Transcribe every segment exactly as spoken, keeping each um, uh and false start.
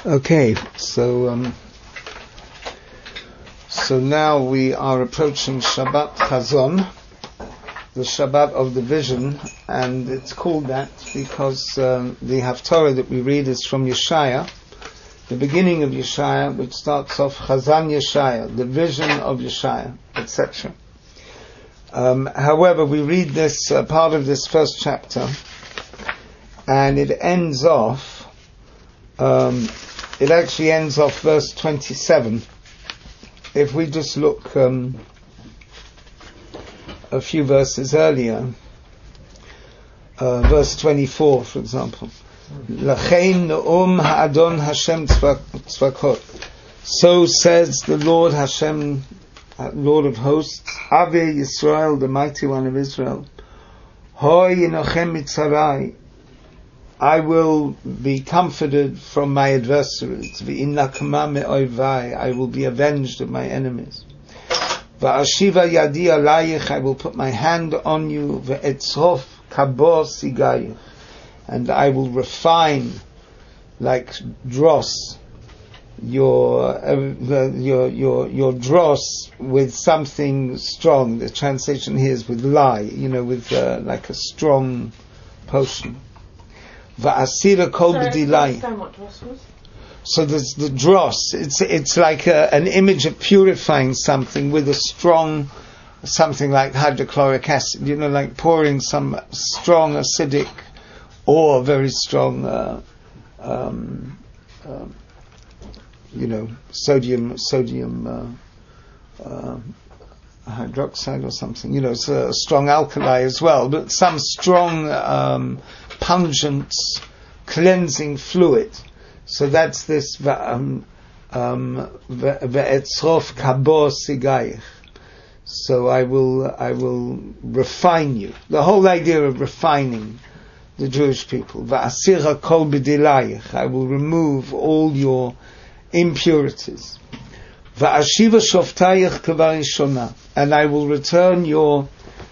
Okay, so um, so now we are approaching Shabbat Chazon, the Shabbat of the Vision, and it's called that because um, the Haftorah that we read is from Yeshaya, the beginning of Yeshaya, which starts off Chazan Yeshaya, the vision of Yeshaya, et cetera. Um, however, we read this uh, part of this first chapter, and it ends off. Um, it actually ends off verse twenty-seven. If we just look um, a few verses earlier, uh, verse twenty-four, for example. Lachein Ne'um Ha'adon Hashem Tzvakot. So says the Lord Hashem, Lord of hosts, Ave Yisrael, the mighty one of Israel. Hoi Yinochem Mitzarai. I will be comforted from my adversaries. V'inakama me'oivai. I will be avenged of my enemies. Va'ashiva yadi alayich. I will put my hand on you. Ve'etzrof kabo sigayich. And I will refine like dross your uh, your your your dross with something strong. The translation here is with lye, you know, with uh, like a strong potion. Va'asira kol b'dilai. So there's the dross. It's it's like a, an image of purifying something with a strong, something like hydrochloric acid. You know, like pouring some strong acidic or very strong, uh, um, uh, you know, sodium sodium uh, uh, hydroxide or something. You know, it's a strong alkali as well, but some strong. Um, pungent cleansing fluid. So that's this um um ve'etzrof kabo sigayich. So I will I will refine you. The whole idea of refining the Jewish people. Va'asira kol b'dilayich. I will remove all your impurities. Va'ashiva shoftayich k'varishona. And I will return your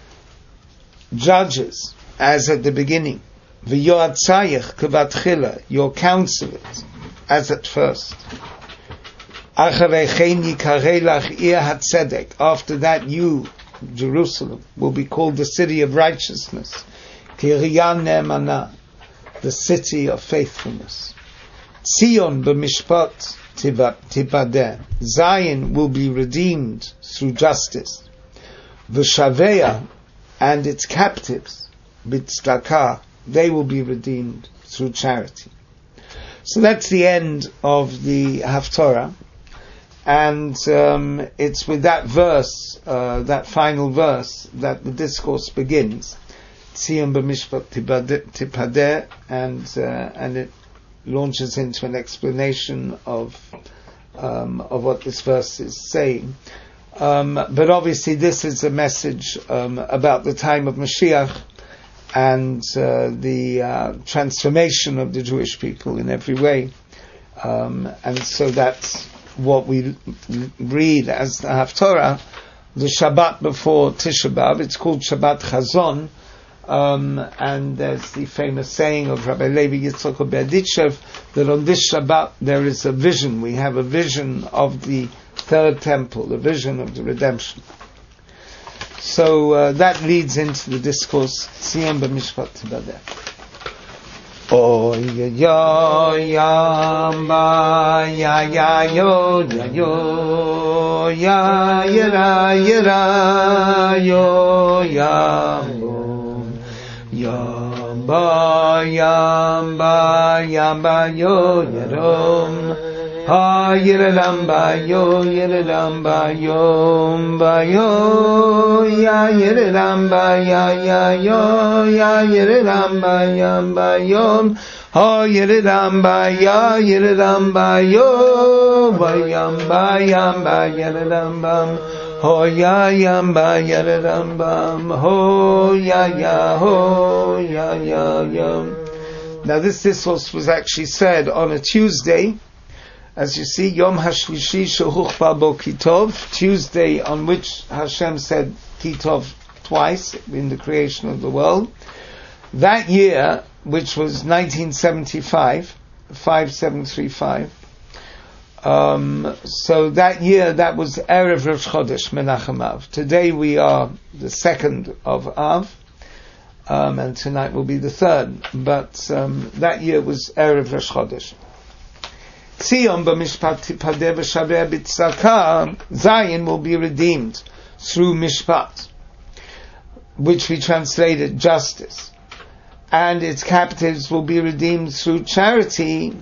judges as at the beginning. V'yoatzayich k'vatchila, your counselors, as at first. Acharei chen yikarei lach ir hatzedek. After that, you, Jerusalem, will be called the city of righteousness. Kiryan ne'emana, the city of faithfulness. Tzion b'mishpat tipadeh. Zion will be redeemed through justice. V'shaveya, and its captives, b'tzedakah, they will be redeemed through charity. So that's the end of the Haftorah, and um, it's with that verse, uh, that final verse, that the discourse begins. Tzion b'mishpat tipadeh, and uh, and it launches into an explanation of um, of what this verse is saying. Um, but obviously, this is a message um, about the time of Mashiach, and uh, the uh, transformation of the Jewish people in every way. Um, and so that's what we read as the Haftorah, the Shabbat before Tisha B'Av. It's called Shabbat Chazon, um, and there's the famous saying of Rabbi Levi Yitzchak Berditchev that on this Shabbat there is a vision. We have a vision of the third temple, the vision of the redemption. So uh, that leads into the discourse Tzion b'mishpat tibadeh. Oh ya ya ya ba ya ya yo ya yo ya ya ya yo ya ya ba ya ba ya ba yo ya Ha yiralam ba yo yiralam ba yo ba yo ya yiralam ba ya ya yo ya yiralam ba ya ba yo ha yiralam ba ya yiralam ba yo ba yam ba yam ba yiralam ba ho ya yam ba yiralam ba ho ya ya ho ya ya ya. Now this discourse was actually said on a Tuesday. As you see, Yom HaShlishi Shehuchba Bo Kitov, Tuesday on which Hashem said Kitov twice in the creation of the world. That year, which was nineteen seventy-five, five seven three five, Um, so that year, that was Erev Rosh Chodesh Menachem Av. Today we are the second of Av, um, and tonight will be the third. But um, that year was Erev Rosh Chodesh. Tzion b'mishpat tipadeh v'shaveh b'tzedakah. Zion will be redeemed through mishpat, which we translated justice, and its captives will be redeemed through charity.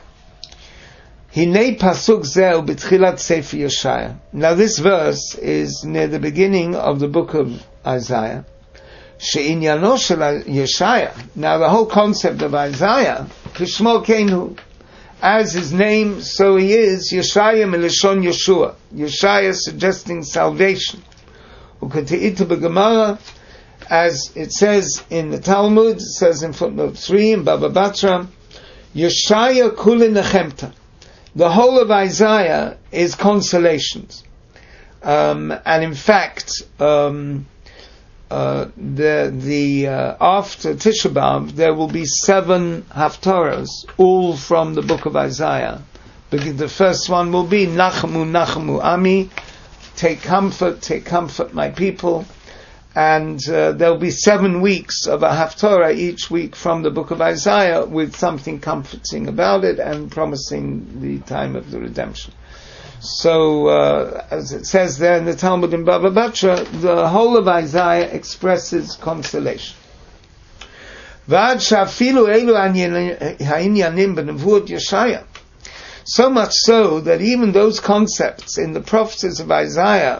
Hinei pasuk zeh b'tchilat Sefer Yeshaya. Now this verse is near the beginning of the book of Isaiah. She'inyano shel Yeshaya. Now the whole concept of Isaiah, Kishmo Kenu, as his name, so he is, Yeshaya Melishon Yeshua. Yeshaya suggesting salvation. Ukati'ita b'Gemara, as it says in the Talmud, it says in footnote three in Baba Batra, Yeshaya Kule Nechemta. The whole of Isaiah is consolations. Um, and in fact, um, uh, the, the, uh, after Tisha B'Av, there will be seven Haftarahs, all from the book of Isaiah. The first one will be Nachamu, Nachamu, Ami, take comfort, take comfort my people. And uh, there'll be seven weeks of a Haftarah each week from the book of Isaiah with something comforting about it and promising the time of the redemption. So, uh, as it says there in the Talmud in Baba Batra, the whole of Isaiah expresses consolation. So much so that even those concepts in the prophecies of Isaiah,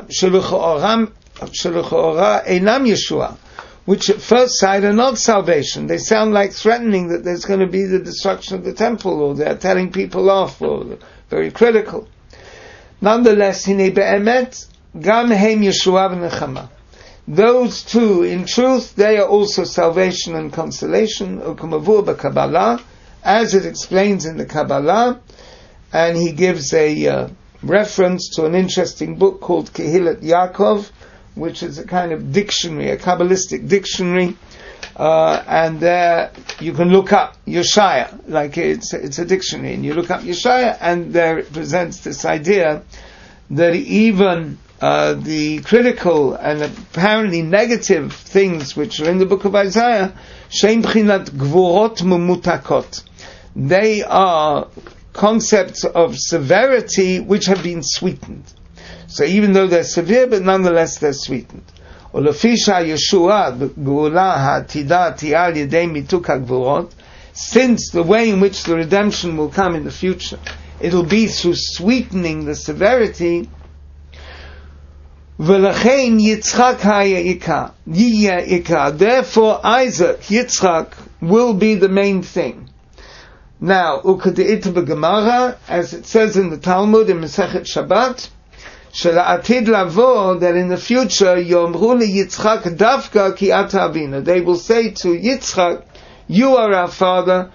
which at first sight are not salvation, they sound like threatening that there's going to be the destruction of the temple, or they're telling people off, or very critical. Nonetheless, Hine be'emet, gam heim Yeshua v'nechama. Those two, in truth, they are also salvation and consolation, u'kamavur b'Kabbalah, as it explains in the Kabbalah, and he gives a uh, reference to an interesting book called Kehillat Yaakov, which is a kind of dictionary, a Kabbalistic dictionary, uh, and there you can look up Yeshaya, like it's it's a dictionary, and you look up Yeshaya, and there it presents this idea that even uh, the critical and apparently negative things which are in the book of Isaiah, shein b'chinat gvurot mumutakot, they are concepts of severity which have been sweetened. So even though they're severe, but nonetheless they're sweetened. Since the way in which the redemption will come in the future, it'll be through sweetening the severity. Therefore Isaac, Yitzchak, will be the main thing. Now, as it says in the Talmud in Masechet Shabbat, that in the future, they will say to Yitzchak, you are our father,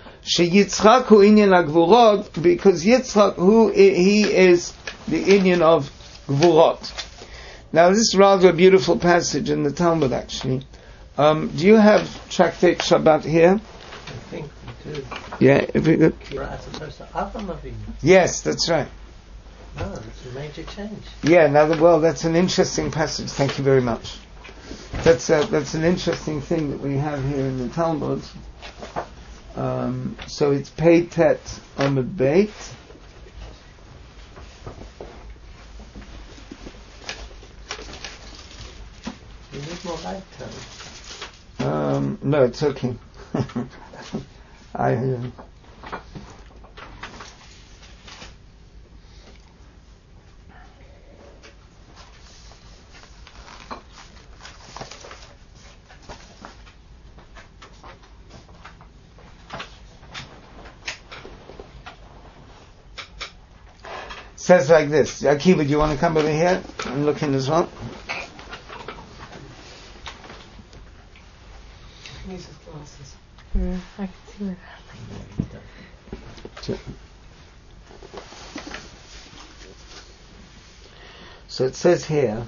because Yitzchak, who he is the Inyan of Gvurot. Now, this is rather a beautiful passage in the Talmud, actually. Um, do you have Tractate Shabbat here? I think we do. Yeah, if we could. As opposed to Avram Avinu. Yes, that's right. No, it's a major change. Yeah, now, the, well, that's an interesting passage. Thank you very much. That's a, that's an interesting thing that we have here in the Talmud. Um, so it's Pei Tet Amud Beit. You need more light, Tony. Um, no, it's okay. I. Uh, says like this. Akiva, do you want to come over here and look in as well? Use his glasses. Mm, I can see that. So it says here,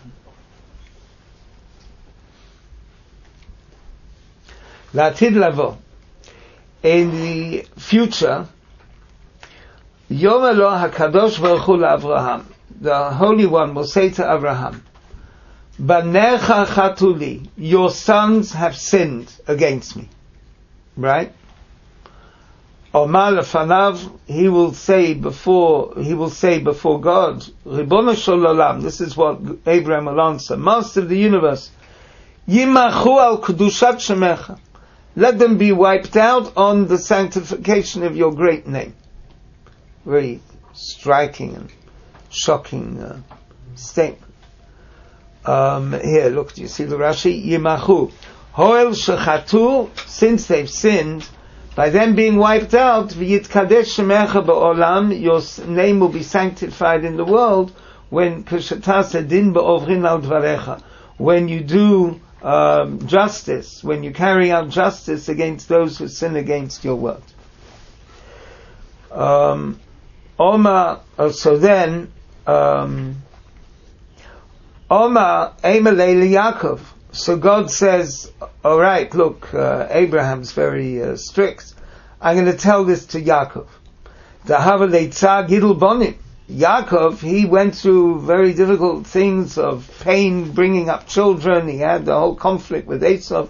La'atid lavo, in the future, Yomer lo hakadosh baruch hu LaAvraham. The Holy One will say to Abraham, Banecha chatuli, your sons have sinned against me. Right? Omar lefanav, he will say before, he will say before God, Ribono shel olam, this is what Abraham will answer, Master of the universe, Yimachu al kedushat shemecha, let them be wiped out on the sanctification of your great name. Very striking and shocking uh, statement. Um, here, look, do you see the Rashi? Yimachu. Hoel shechatu, since they've sinned, by them being wiped out, v'yitkadesh shemecha ba'olam, your name will be sanctified in the world, when kashatasa din ba'ovrin al dvarecha, when you do um, justice, when you carry out justice against those who sin against your word. Um, Omar, uh, so then, um, Omar Emelei Yaakov. So God says, all right, look, uh, Abraham's very uh, strict. I'm going to tell this to Yaakov. Dahava leitzah gidul bonim. Yaakov, he went through very difficult things of pain, bringing up children. He had the whole conflict with Esau.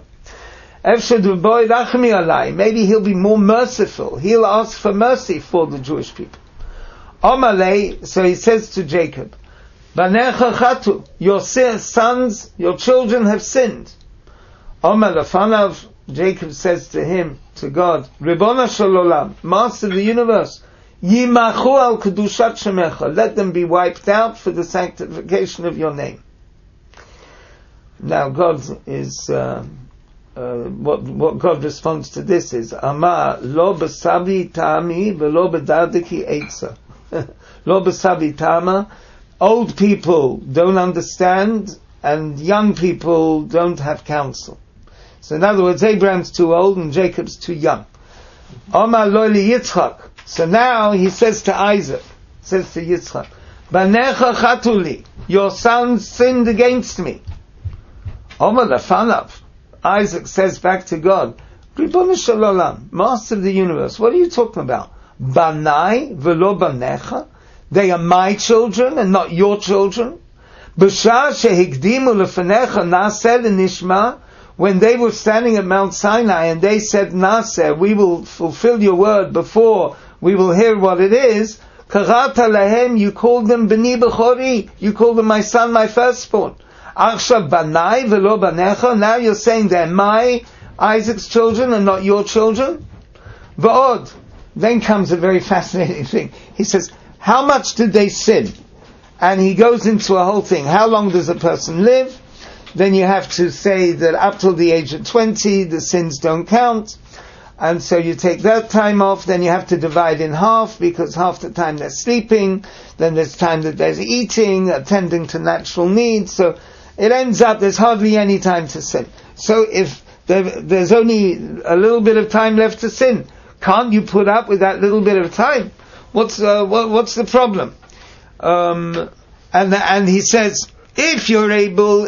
Maybe he'll be more merciful. He'll ask for mercy for the Jewish people. Omalei, so he says to Jacob, Banecha chatu, your sons, your children have sinned. Omar lefanav, Jacob says to him, to God, Ribono shel olam, Master of the universe, Yimachu al kedushat shemecha, let them be wiped out for the sanctification of your name. Now God is, uh, uh, what, what God responds to this is, Amar lo b'sabi tami v'lo b'dadiki eitza. Lo b'sabi tama, old people don't understand, and young people don't have counsel. So in other words, Abraham's too old and Jacob's too young. Omar lo li Yitzchak. So now he says to Isaac, says to Yitzchak, Banecha chatuli, your sons sinned against me. Omar lefanav, Isaac says back to God, Ribono shel olam, Master of the universe, what are you talking about? Banai v'lo banecha? They are my children and not your children. B'shah shehikdimu lefanecha naseh l'nishma, when they were standing at Mount Sinai and they said naseh, we will fulfill your word before we will hear what it is. Karata lahem, you called them b'ni b'chori, you called them my son, my firstborn. Akshav banai v'lo banecha, now you're saying they're my, Isaac's children and not your children. V'od, then comes a very fascinating thing. He says, how much did they sin? And he goes into a whole thing. How long does a person live? Then you have to say that up till the age of twenty, the sins don't count. And so you take that time off, then you have to divide in half, because half the time they're sleeping, then there's time that they're eating, attending to natural needs. So it ends up there's hardly any time to sin. So if there, there's only a little bit of time left to sin, can't you put up with that little bit of time? What's uh, what, what's the problem? Um, and and he says, if you're able,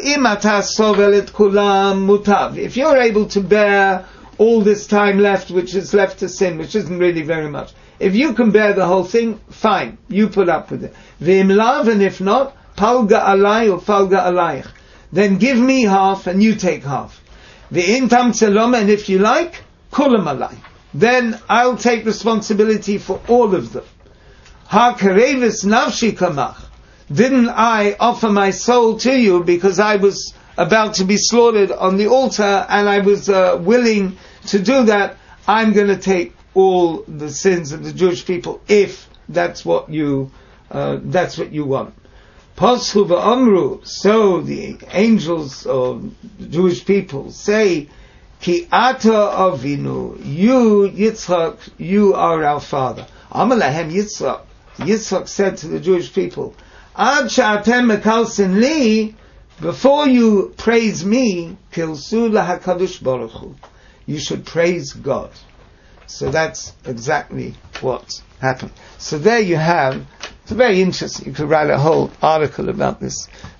if you're able to bear all this time left, which is left to sin, which isn't really very much, if you can bear the whole thing, fine, you put up with it. V'imlav, and if not, palga alai or palga alayich, then give me half and you take half. V'intam tzelom, and if you like, kulam alai, then I'll take responsibility for all of them. Ha karevis nafshi kamach, didn't I offer my soul to you because I was about to be slaughtered on the altar and I was uh, willing to do that? I'm going to take all the sins of the Jewish people if that's what you uh, that's what you want. Poshu v'amru, so the angels or the Jewish people say, Ki ata avinu, you Yitzchak, you are our father. Amalahem Yitzchak. Yitzchak said to the Jewish people, Ad she'atem mekalsin li, before you praise me, kilsu lahakadosh baruch hu, you should praise God. So that's exactly what happened. So there you have, it's very interesting, you could write a whole article about this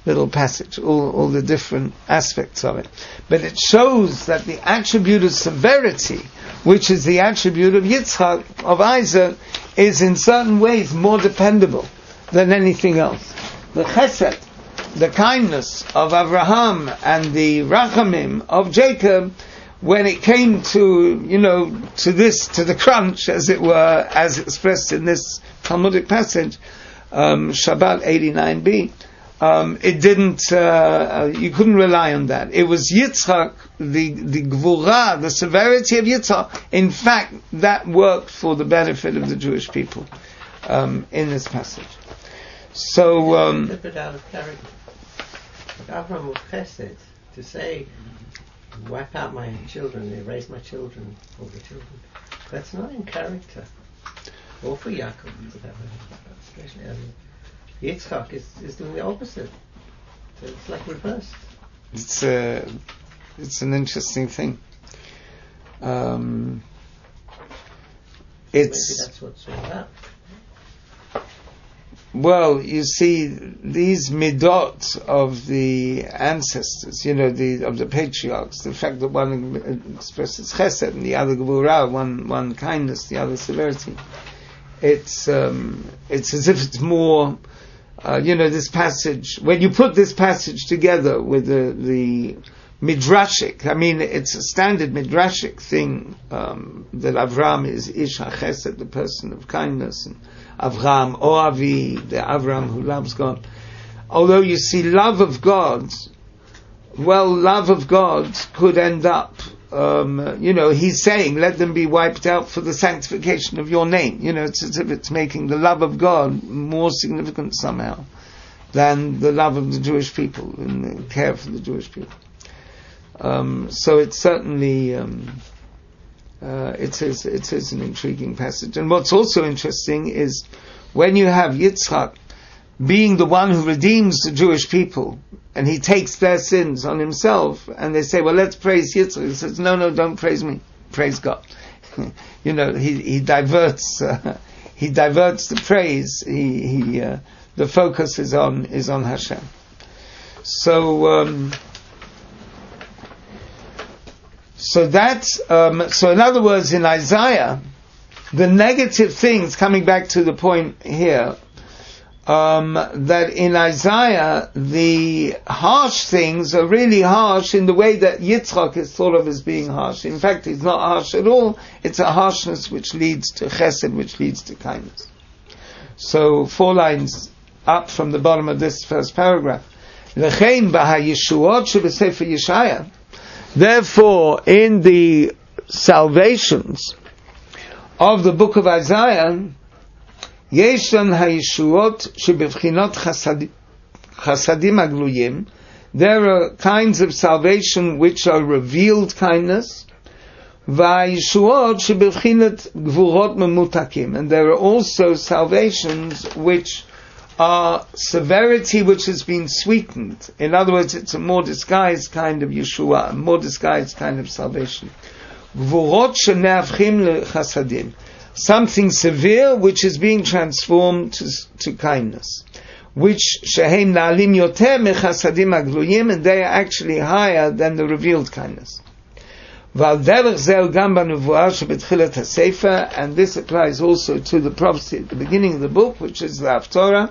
little passage, all, all the different aspects of it. But it shows that the attribute of severity, which is the attribute of Yitzchak, of Isaac, is in certain ways more dependable than anything else. The chesed, the kindness of Abraham, and the rachamim of Jacob, when it came to, you know, to this, to the crunch, as it were, as expressed in this Talmudic passage, um, Shabbat eighty-nine b, um, it didn't, uh, you couldn't rely on that. It was Yitzchak, the, the gvura, the severity of Yitzchak. In fact, that worked for the benefit of the Jewish people, um, in this passage. So, um, Flip it out of character. Like Avraham was chesed, to say, wipe out my children, erase my children, all the children. That's not in character. Or for Yaakov, for that matter. Especially, um, Yitzchak is, is doing the opposite. So it's like reversed. It's a, it's an interesting thing. Um, it's Maybe that's what it's all about. Well, you see, these midot of the ancestors, you know, the of the patriarchs, the fact that one expresses chesed and the other gevurah, one one kindness, the other severity. It's um, it's as if it's more, uh, you know, this passage. When you put this passage together with the the midrashic, I mean, it's a standard midrashic thing um, that Avram is ish hachesed, the person of kindness, and Avraham, Oavi, the Avraham who loves God. Although you see, love of God, well, love of God could end up, um, you know, he's saying, let them be wiped out for the sanctification of your name. You know, it's as if it's making the love of God more significant somehow than the love of the Jewish people and the care for the Jewish people. Um, so it's certainly, um, Uh, it is it is an intriguing passage. And what's also interesting is when you have Yitzchak being the one who redeems the Jewish people, and he takes their sins on himself, and they say, well, let's praise Yitzchak. He says, no, no, don't praise me. Praise God. you know, he, he diverts, uh, he diverts the praise. He, he, uh, the focus is on, is on Hashem. So, um, So that's, um, so in other words, in Isaiah, the negative things, coming back to the point here, um, that in Isaiah, the harsh things are really harsh in the way that Yitzchak is thought of as being harsh. In fact, it's not harsh at all. It's a harshness which leads to chesed, which leads to kindness. So, four lines up from the bottom of this first paragraph. L'chein b'hayeshuot shebesefer Yeshaya. Therefore, in the salvations of the book of Isaiah, Yeshan ha'yeshuot shebevchinot chasadim agluyim. There are kinds of salvation which are revealed kindness, va'yeshuot shebevchinot gvurot memutakim. And there are also salvations which are severity which has been sweetened. In other words, it's a more disguised kind of Yeshua, a more disguised kind of salvation. Gvurot sheneavchim lechasadim. Something severe which is being transformed to, to kindness. Which shehem na'alim yoter mechasadim agluyim, and they are actually higher than the revealed kindness. And this applies also to the prophecy at the beginning of the book, which is the Haftorah,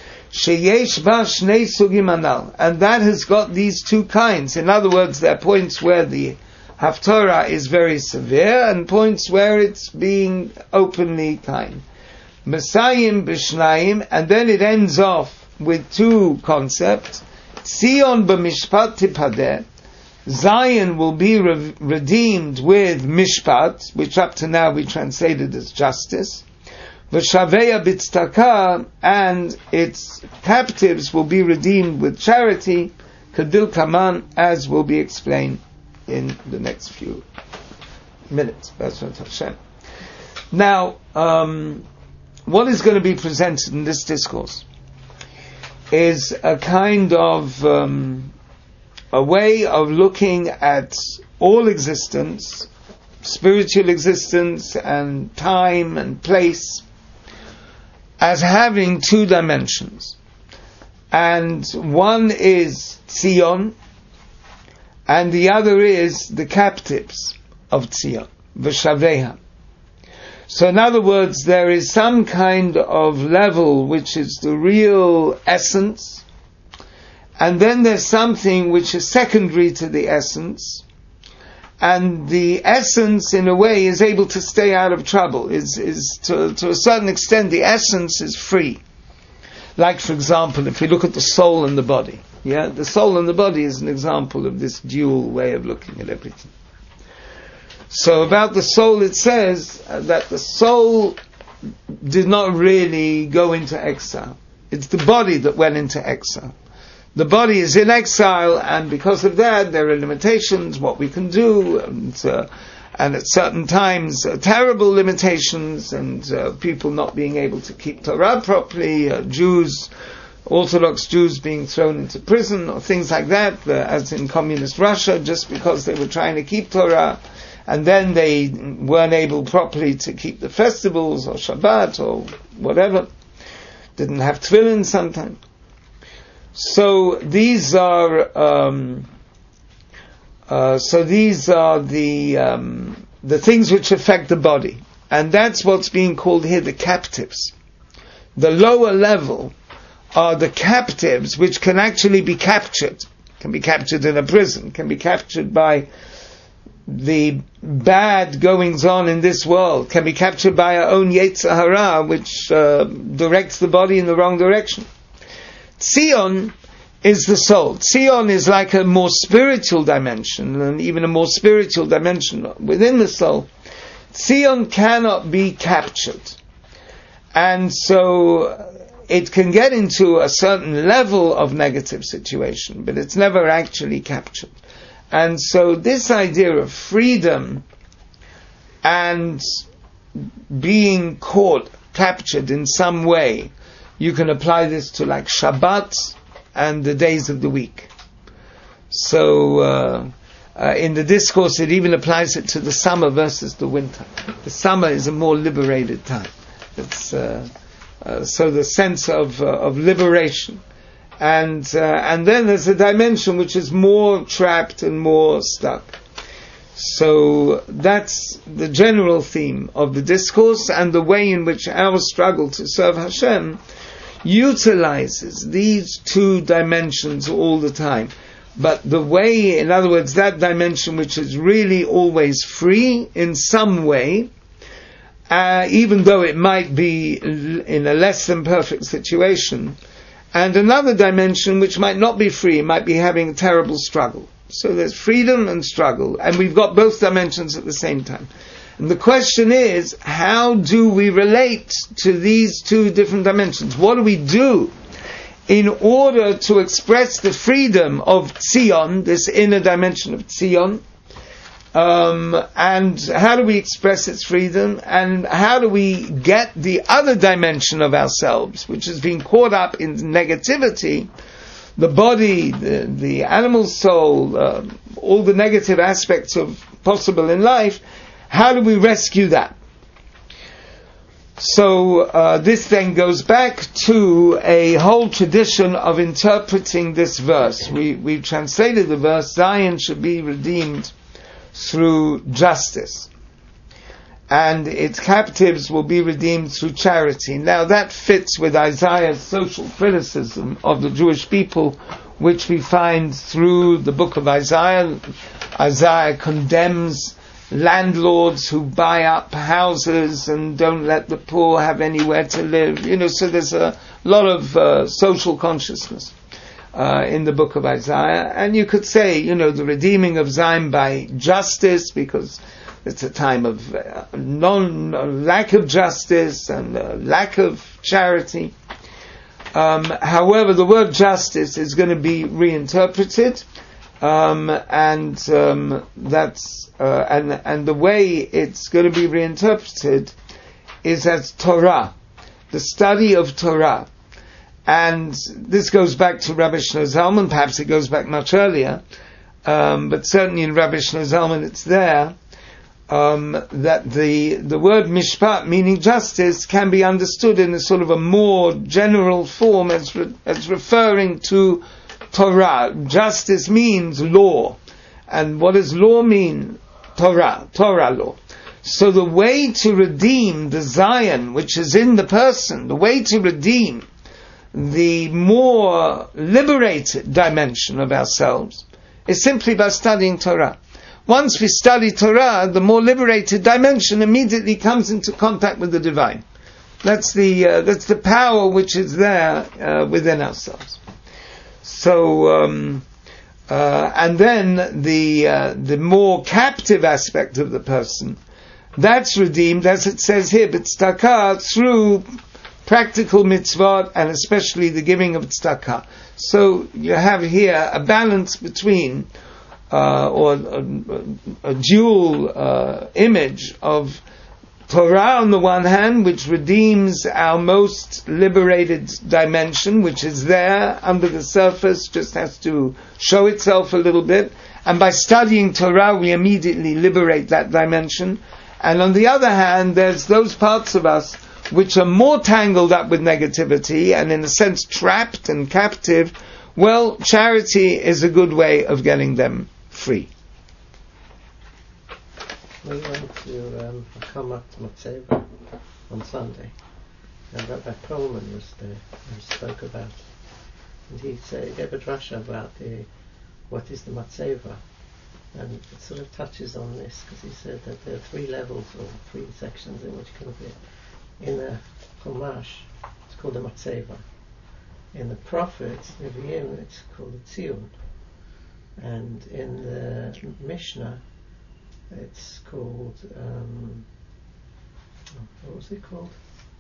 and that has got these two kinds. In other words, there are points where the Haftorah is very severe, and points where it's being openly kind. Messiahim b'shnayim, and then it ends off with two concepts. Tzion b'mishpat tipadeh. Zion will be re- redeemed with mishpat, which up to now we translated as justice. V'shaveya b'tzedakah, and its captives will be redeemed with charity. Kadil kaman, as will be explained in the next few minutes. Now, um, what is going to be presented in this discourse is a kind of um, a way of looking at all existence, spiritual existence and time and place, as having two dimensions. and one is Tzion, and the other is the captives of Tzion, V'shaveha. So in other words, there is some kind of level which is the real essence, and then there's something which is secondary to the essence, and the essence in a way is able to stay out of trouble, is, is to, to a certain extent the essence is free. Like for example, if you look at the soul and the body, yeah, the soul and the body is an example of this dual way of looking at everything. So about the soul it says that the soul did not really go into exile. It's the body that went into exile. The body is in exile, and because of that there are limitations, what we can do, and, uh, and at certain times uh, terrible limitations, and uh, people not being able to keep Torah properly, uh, Jews, Orthodox Jews being thrown into prison, or things like that, uh, as in communist Russia, just because they were trying to keep Torah, and then they weren't able properly to keep the festivals, or Shabbat, or whatever, didn't have tefillin sometimes. So these are um, uh, so these are the um, the things which affect the body, and that's what's being called here the captives. The lower level are the captives which can actually be captured, can be captured in a prison, can be captured by the bad goings on in this world, can be captured by our own Yetzer Hara, which uh, directs the body in the wrong direction. Tzion is the soul. Tzion is like a more spiritual dimension, and even a more spiritual dimension within the soul. Tzion cannot be captured. And so it can get into a certain level of negative situation, but it's never actually captured. And so this idea of freedom and being caught, captured in some way, you can apply this to like Shabbat and the days of the week. So uh, uh, in the discourse it even applies it to the summer versus the winter. The summer is a more liberated time. It's uh, uh, so the sense of uh, of liberation, and uh, and then there's a dimension which is more trapped and more stuck. So that's the general theme of the discourse, and the way in which our struggle to serve Hashem utilizes these two dimensions all the time. But the way, in other words, that dimension which is really always free in some way, uh, even though it might be in a less than perfect situation, and another dimension which might not be free, might be having a terrible struggle. So there's freedom and struggle, and we've got both dimensions at the same time. And the question is, how do we relate to these two different dimensions? What do we do in order to express the freedom of Tzion, this inner dimension of Tzion? Um, and how do we express its freedom? And how do we get the other dimension of ourselves, which has been caught up in negativity, the body, the, the animal soul, uh, all the negative aspects of possible in life? How do we rescue that? So uh, this then goes back to a whole tradition of interpreting this verse. We we translated the verse, Zion should be redeemed through justice, and its captives will be redeemed through charity. Now that fits with Isaiah's social criticism of the Jewish people, which we find through the book of Isaiah. Isaiah condemns landlords who buy up houses and don't let the poor have anywhere to live. You know, so there's a lot of uh, social consciousness uh, in the book of Isaiah. And you could say, you know, the redeeming of Zion by justice, because it's a time of uh, non uh, lack of justice and uh, lack of charity. Um, however, the word justice is going to be reinterpreted, um, and um, that's Uh, and and the way it's going to be reinterpreted is as Torah, the study of Torah. And this goes back to Rabbi Shlomo Zalman, perhaps it goes back much earlier, um, but certainly in Rabbi Shlomo Zalman it's there, um, that the the word mishpat, meaning justice, can be understood in a sort of a more general form as re- as referring to Torah. Justice means law, and what does law mean? Torah, Torah law. So the way to redeem the Zion which is in the person, the way to redeem the more liberated dimension of ourselves, is simply by studying Torah. Once we study Torah, the more liberated dimension immediately comes into contact with the divine. That's the uh, that's the power which is there uh, within ourselves. So, um, uh, and then the uh, the more captive aspect of the person, that's redeemed, as it says here, b'tzedakah, through practical mitzvot and especially the giving of tzedakah. So you have here a balance between Uh, or a, a, a dual uh, image of Torah on the one hand, which redeems our most liberated dimension, which is there under the surface, just has to show itself a little bit, and by studying Torah we immediately liberate that dimension. And on the other hand, there's those parts of us which are more tangled up with negativity and in a sense trapped and captive. Well, charity is a good way of getting them free. We went to um, Hakamat Matseva on Sunday, and Rabbi Coleman was there and spoke about it. And he said, he gave a drasha about the what is the Matseva, and it sort of touches on this because he said that there are three levels or three sections in which can be. In a Chumash, it's called the Matseva. In the prophets, Nevi'im, it's called the Tzion. And in the Mishnah, it's called, um, what was it called?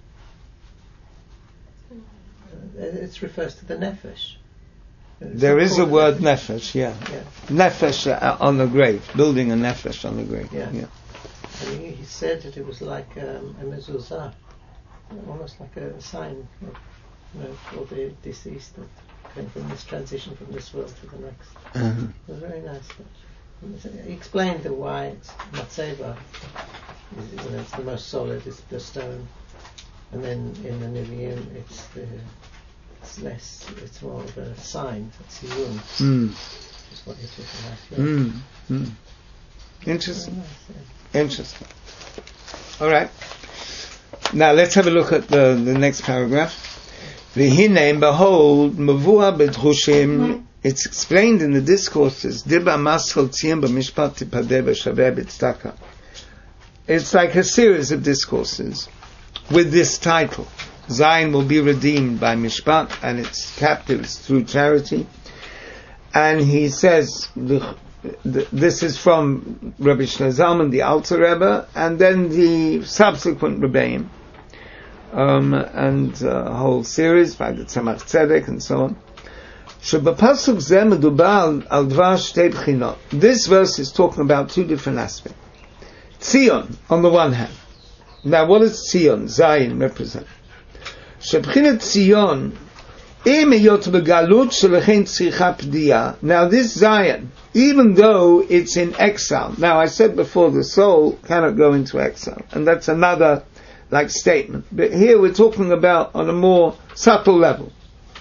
Uh, it refers to the Nefesh. It's there is a word nefesh. nefesh, yeah. yeah. Nefesh uh, on the grave, building a nefesh on the grave. Yeah. yeah. And he, he said that it was like um, a mezuzah, almost like a sign of, you know, for the deceased that came from this transition from this world to the next. Uh-huh. It was very nice. He explained the why it's Matseva, is, you know, it's the most solid, it's the stone, and then in the Nevi'im it's the it's less, it's more of a sign, it's a yun. Mm. Just what you're talking about. Yeah. Mm. Mm. Interesting. Very nice, yeah. Interesting. All right. Now let's have a look at the, the next paragraph. V'hine, behold, mavua b'dchushim. It's explained in the discourses. Diba maschal tziyim b'mishpat tipadeh b'shaveh b'tzedakah. It's like a series of discourses with this title. Zion will be redeemed by mishpat and its captives through charity. And he says, the, the, this is from Rabbi Shlomo Zalman, the Alter Rebbe, and then the subsequent Rebbeim. Um, and a whole series by the Tzemach Tzedek and so on. שבפסוק זה מדובר על דבר שתי בחינות. This verse is talking about two different aspects. Tzion, on the one hand. Now, what does Tzion, Zion, represent? שבחינת ציון, אם היות בגלות שלכן צריכה פדיעה. Now, this Zion, even though it's in exile. Now, I said before, the soul cannot go into exile. And that's another like statement. But here we're talking about on a more subtle level.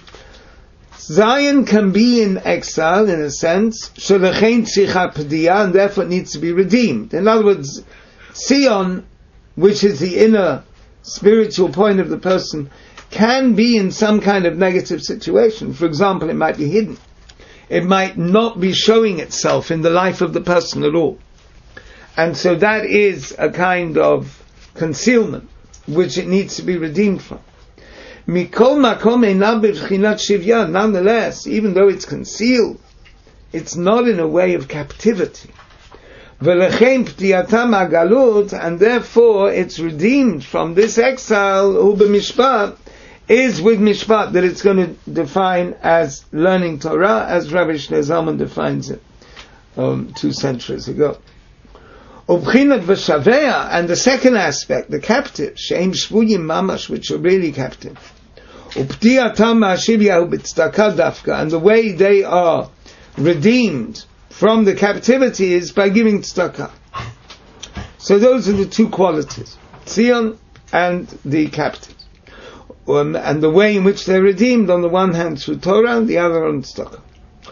Zion can be in exile in a sense, shelechein tzicha p'diya, and therefore it needs to be redeemed. In other words, Zion, which is the inner spiritual point of the person, can be in some kind of negative situation. For example, it might be hidden. It might not be showing itself in the life of the person at all. And so that is a kind of concealment which it needs to be redeemed from. Mikol makom einav b'bchinat shivyan. Nonetheless, even though it's concealed, it's not in a way of captivity. V'lechein p'tiyatam ha'galut, and therefore it's redeemed from this exile. Hu b'mishpat, is with mishpat, that it's going to define as learning Torah, as Rabbi Shlomo Zalman defines it um, two centuries ago. Ubchinat v'shavea, and the second aspect, the captives, she'im shvuyim mamash, which are really captive. Uptiyatam ha'shivya b'tzedakah dafka, and the way they are redeemed from the captivity is by giving tzedakah. So those are the two qualities, Tzion and the captives. Um, and the way in which they're redeemed, on the one hand through Torah, and the other on tzedakah.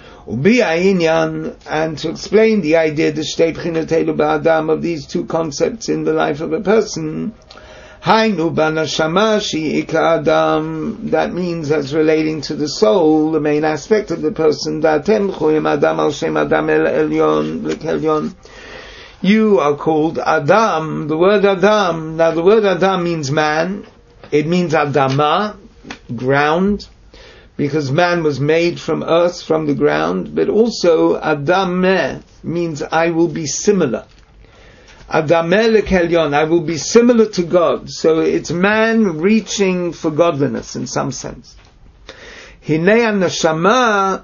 And to explain the idea of these two concepts in the life of a person, that means as relating to the soul, the main aspect of the person, you are called Adam. The word Adam, now the word Adam means man. It means Adama, ground, because man was made from earth, from the ground, but also Adameh means I will be similar. Adameh lekelyon, I will be similar to God. So it's man reaching for godliness in some sense. Hinei neshama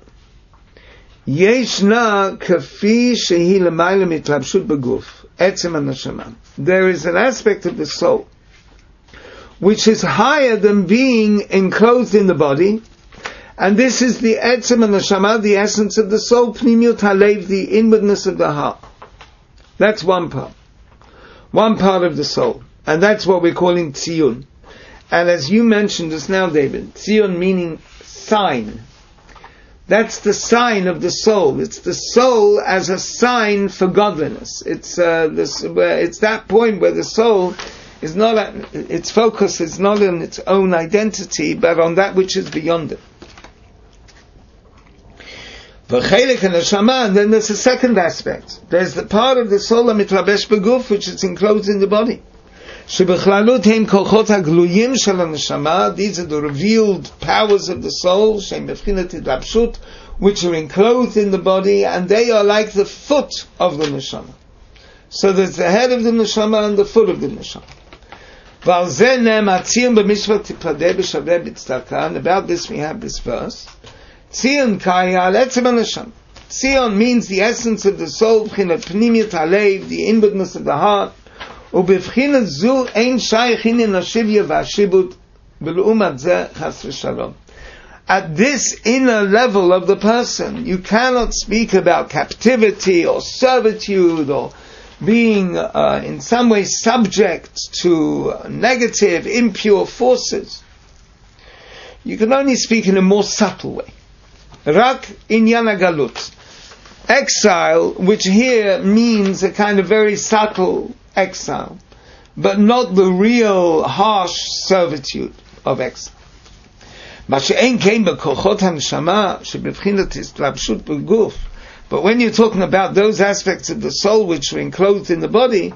yeshna kafi shehi lemayla mitlabshut beguf. Etzem neshama. There is an aspect of the soul which is higher than being enclosed in the body, and this is the etzem neshama, the essence of the soul, pnimiyut halev, the inwardness of the heart. That's one part. One part of the soul. And that's what we're calling tziyun. And as you mentioned just now, David, tziyun meaning sign. That's the sign of the soul. It's the soul as a sign for godliness. It's uh, this, where it's that point where the soul is not at, its focus is not on its own identity, but on that which is beyond it. And then there's a second aspect. There's the part of the soul mitlabesh beguf, which is enclosed in the body. These are the revealed powers of the soul, which are enclosed in the body, and they are like the foot of the neshama. So there's the head of the neshama and the foot of the neshama. And about this we have this verse. Tzion means the essence of the soul, the inwardness of the heart. At this inner level of the person, you cannot speak about captivity or servitude or being uh, in some way subject to negative, impure forces. You can only speak in a more subtle way. Rak inyan galut. Exile, which here means a kind of very subtle exile, but not the real harsh servitude of exile. But when you're talking about those aspects of the soul which are enclosed in the body,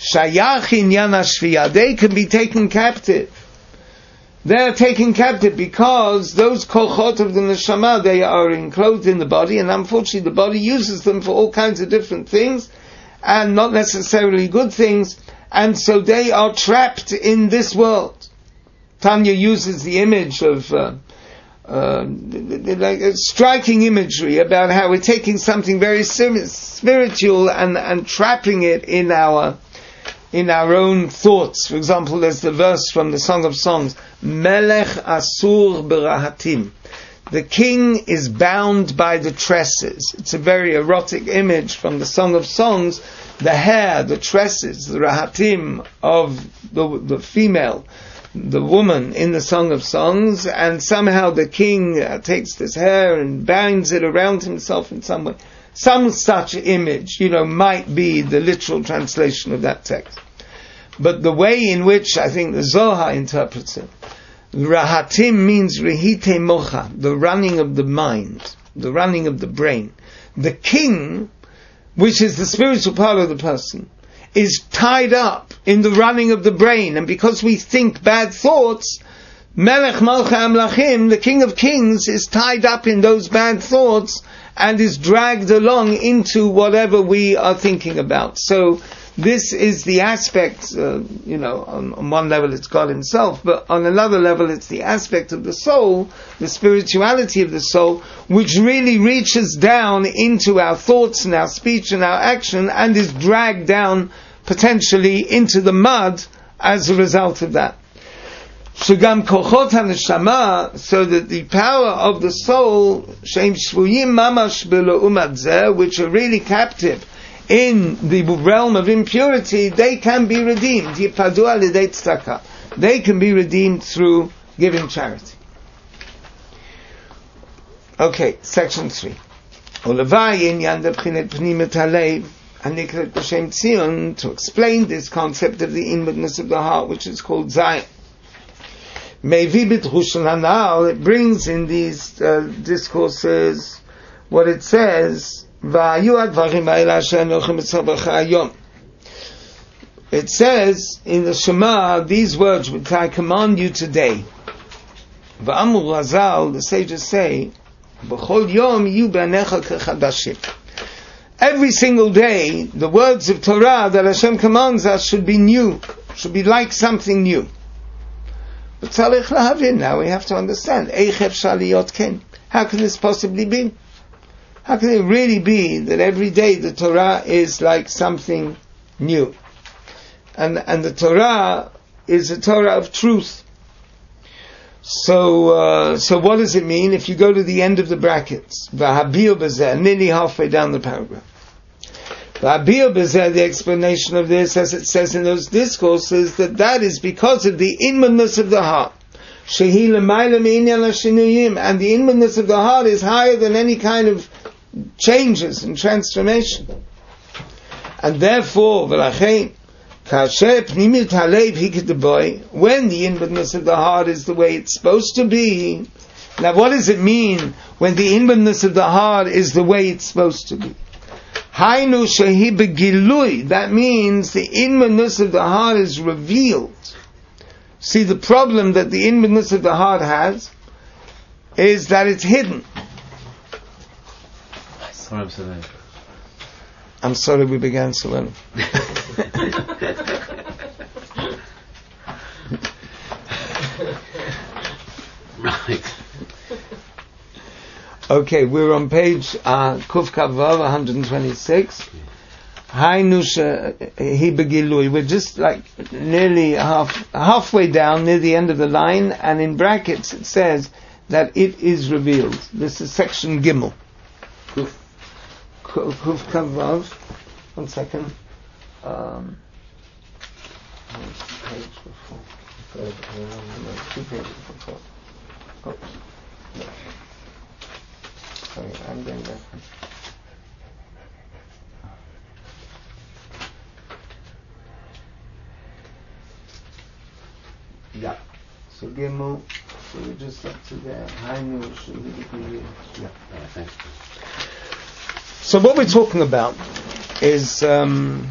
they can be taken captive. They're taken captive because those kochot of the neshama, they are enclosed in the body, and unfortunately the body uses them for all kinds of different things, and not necessarily good things, and so they are trapped in this world. Tanya uses the image of uh, uh, like a striking imagery about how we're taking something very spiritual and, and trapping it in our in our own thoughts. For example, there's the verse from the Song of Songs, Melech Asur Berahatim. The king is bound by the tresses. It's a very erotic image from the Song of Songs. The hair, the tresses, the rahatim of the, the female, the woman in the Song of Songs, and somehow the king uh, takes this hair and binds it around himself in some way. Some such image, you know, might be the literal translation of that text. But the way in which I think the Zohar interprets it, Rahatim means Rehite Mocha, the running of the mind, the running of the brain. The king, which is the spiritual part of the person, is tied up in the running of the brain, and because we think bad thoughts, Melech Malcha Amlachim, the King of Kings, is tied up in those bad thoughts and is dragged along into whatever we are thinking about. So this is the aspect, uh, you know, on, on one level it's God himself, but on another level it's the aspect of the soul, the spirituality of the soul, which really reaches down into our thoughts and our speech and our action and is dragged down potentially into the mud as a result of that. Shugam kochot haneshama, so that the power of the soul, sheim shvuyim mamash belo'umat zeh, which are really captive in the realm of impurity, they can be redeemed. Yipadu alidei tzedakah. They can be redeemed through giving charity. Okay, section three. Olavai inyan debchinet pnimet halev hanikrat b'shem Tzion, to explain this concept of the inwardness of the heart, which is called Zion. Mevi b'tchushel hanal, it brings in these uh, discourses what it says. V'ayu advarim ha'ela asher anochi mitzavecha hayom. It says in the Shema, these words which I command you today. V'amur Hazal, the sages say, B'chol yom yu b'anecha kechadashim. Every single day, the words of Torah that Hashem commands us should be new, should be like something new. But tzarich lahavin, now we have to understand. Eich efshar liyot ken. How can this possibly be? How can it really be that every day the Torah is like something new? And and the Torah is a Torah of truth. So uh, so what does it mean? If you go to the end of the brackets, v'habir b'zeh, nearly halfway down the paragraph. V'habir b'zeh, the explanation of this, as it says in those discourses, that that is because of the inwardness of the heart. Shehi l'mayla me'inyan ha'shinuyim, and the inwardness of the heart is higher than any kind of changes and transformation. And therefore, v'lachein, when the inwardness of the heart is the way it's supposed to be. Now what does it mean when the inwardness of the heart is the way it's supposed to be? That means the inwardness of the heart is revealed. See, the problem that the inwardness of the heart has is that it's hidden. I'm sorry we began so early. Right. Okay, we're on page uh, Kuf Kavav one twenty-six. Hainu shehi begilui. We're just like nearly half halfway down, near the end of the line, and in brackets it says that it is revealed. This is section Gimel. Kuf Kuf Kavav. One second. Um, page before. Third, uh, two pages before. Oops. No. Sorry, I'm going back. Yeah. So Gimel. So we're just up to there. Hainu shehi. Yeah. Thanks. So what we're talking about is um,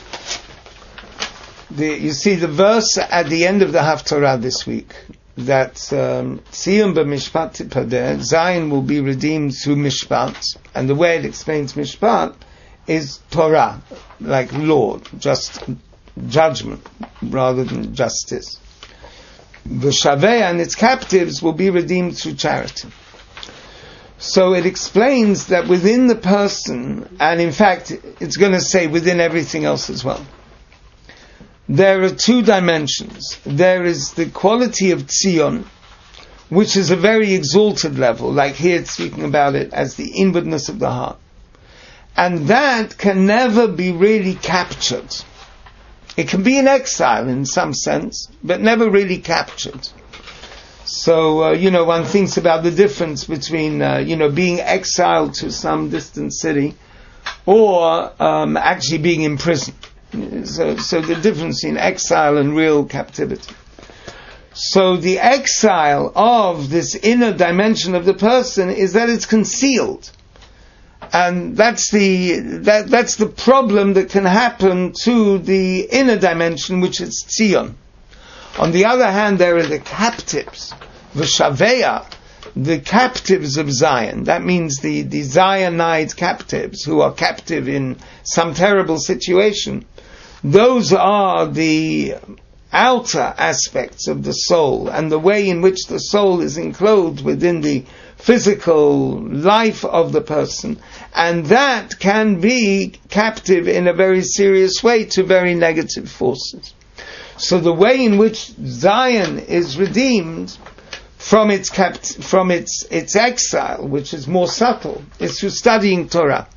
the you see the verse at the end of the Haftarah this week that Tzion b'mishpat tipadeh, Zion will be redeemed through mishpat, and the way it explains mishpat is Torah, like law, just judgment rather than justice. V'shaveh and its captives will be redeemed through charity. So it explains that within the person, and in fact it's going to say within everything else as well, there are two dimensions. There is the quality of Tzion, which is a very exalted level, like here it's speaking about it as the inwardness of the heart. And that can never be really captured. It can be in exile in some sense, but never really captured. So, uh, you know, one thinks about the difference between, uh, you know, being exiled to some distant city or um, actually being in prison. So, so the difference in exile and real captivity. So the exile of this inner dimension of the person is that it's concealed. And that's the, that, that's the problem that can happen to the inner dimension, which is Tzion. On the other hand, there are the captives, the Shaveah, the captives of Zion. That means the, the Zionite captives who are captive in some terrible situation. Those are the outer aspects of the soul and the way in which the soul is enclosed within the physical life of the person. And that can be captive in a very serious way to very negative forces. So the way in which Zion is redeemed from its capt- from its its exile, which is more subtle, is through studying Torah.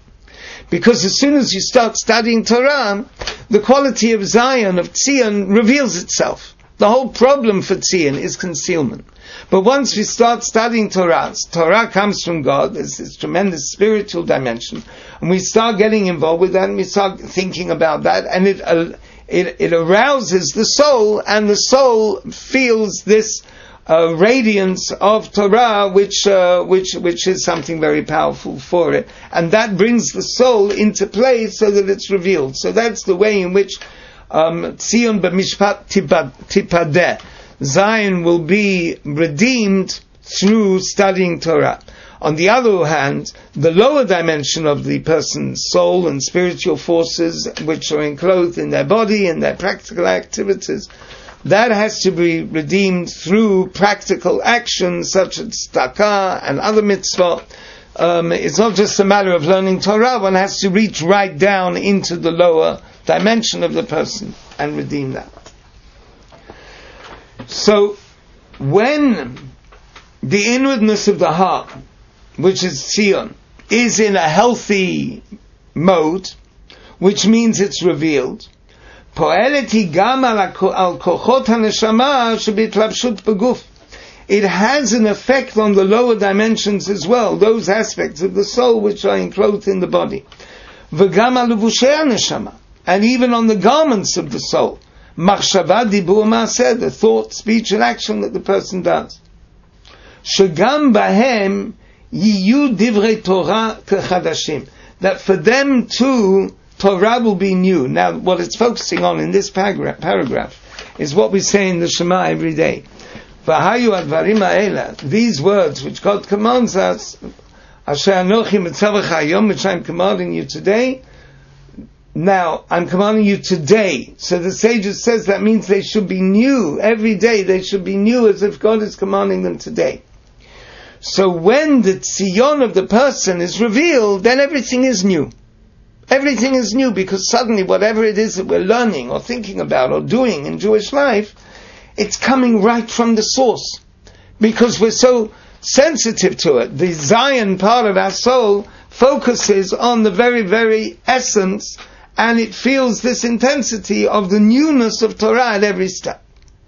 Because as soon as you start studying Torah, the quality of Zion, of Tzion, reveals itself. The whole problem for Tzion is concealment. But once we start studying Torah, Torah comes from God, there's this tremendous spiritual dimension, and we start getting involved with that, and we start thinking about that, and it uh, it, it arouses the soul, and the soul feels this uh, radiance of Torah, which uh, which which is something very powerful for it, and that brings the soul into play so that it's revealed. So that's the way in which um, Tzion b'mishpat tipadeh, Zion will be redeemed through studying Torah. On the other hand, the lower dimension of the person's soul and spiritual forces, which are enclosed in their body and their practical activities, that has to be redeemed through practical actions such as tzedakah and other mitzvot. Um, it's not just a matter of learning Torah, one has to reach right down into the lower dimension of the person and redeem that. So, when the inwardness of the heart, which is Tzion, is in a healthy mode, which means it's revealed, it has an effect on the lower dimensions as well, those aspects of the soul which are enclosed in the body. And even on the garments of the soul. Machshava, dibur, maaseh, the thought, speech, and action that the person does. Shegam bahem yiyu divrei Torah kechadashim. That for them too, Torah will be new. Now, what it's focusing on in this paragraph, paragraph is what we say in the Shema every day. V'hayu advarim ha'ela, these words which God commands us, asher anochi mitzavach hayom, which I'm commanding you today. Now, I'm commanding you today. So the sages says that means they should be new. Every day they should be new as if God is commanding them today. So when the tzion of the person is revealed, then everything is new. Everything is new because suddenly whatever it is that we're learning or thinking about or doing in Jewish life, it's coming right from the source. Because we're so sensitive to it. The Zion part of our soul focuses on the very, very essence, and it feels this intensity of the newness of Torah at every step.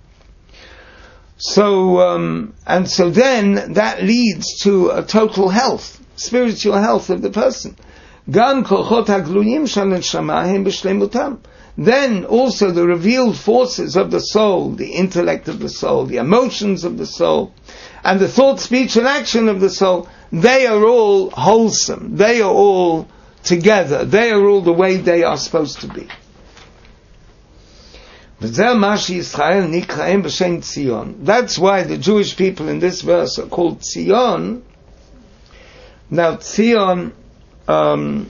So, um, and so then that leads to a total health, spiritual health of the person. Gam kochot hagluyim shel neshama hem b'shleimutam. Then also the revealed forces of the soul, the intellect of the soul, the emotions of the soul, and the thought, speech, and action of the soul, they are all wholesome. They are all together. They are all the way they are supposed to be. That's why the Jewish people in this verse are called Tzion. Now Tzion, um,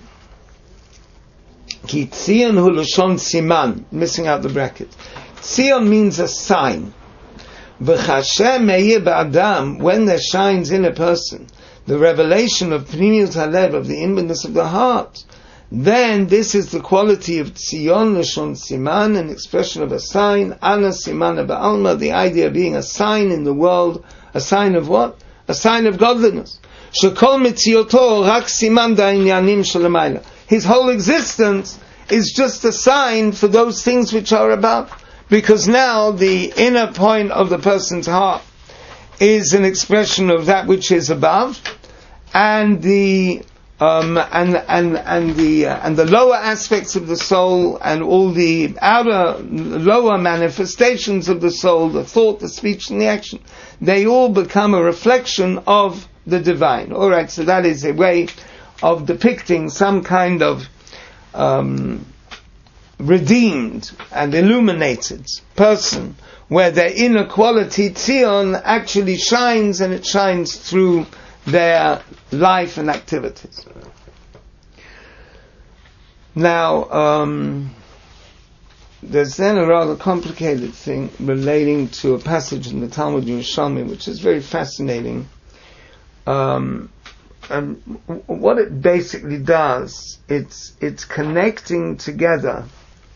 ki Tzion hu lashon siman, missing out the bracket. Tzion means a sign. V'chashem me'yeh ba'adam, when there shines in a person the revelation of Pnimiut Halev, of the inwardness of the heart, then this is the quality of Tzion Lashon Siman, an expression of a sign, Ana Simana Ba'alma, the idea of being a sign in the world, a sign of what? A sign of godliness. Shekol Mitziyoto Rak Siman Da'inyanim Shalamayla. His whole existence is just a sign for those things which are above. Because now the inner point of the person's heart is an expression of that which is above, and the um, and and and the uh, and the lower aspects of the soul, and all the outer lower manifestations of the soul, the thought, the speech, and the action, they all become a reflection of the divine. All right, so that is a way of depicting some kind of um, redeemed and illuminated person, where their inner quality, Tzion, actually shines, and it shines through their life and activities. Now, um, there's then a rather complicated thing relating to a passage in the Talmud Yerushalmi, which is very fascinating. Um, and what it basically does, it's it's connecting together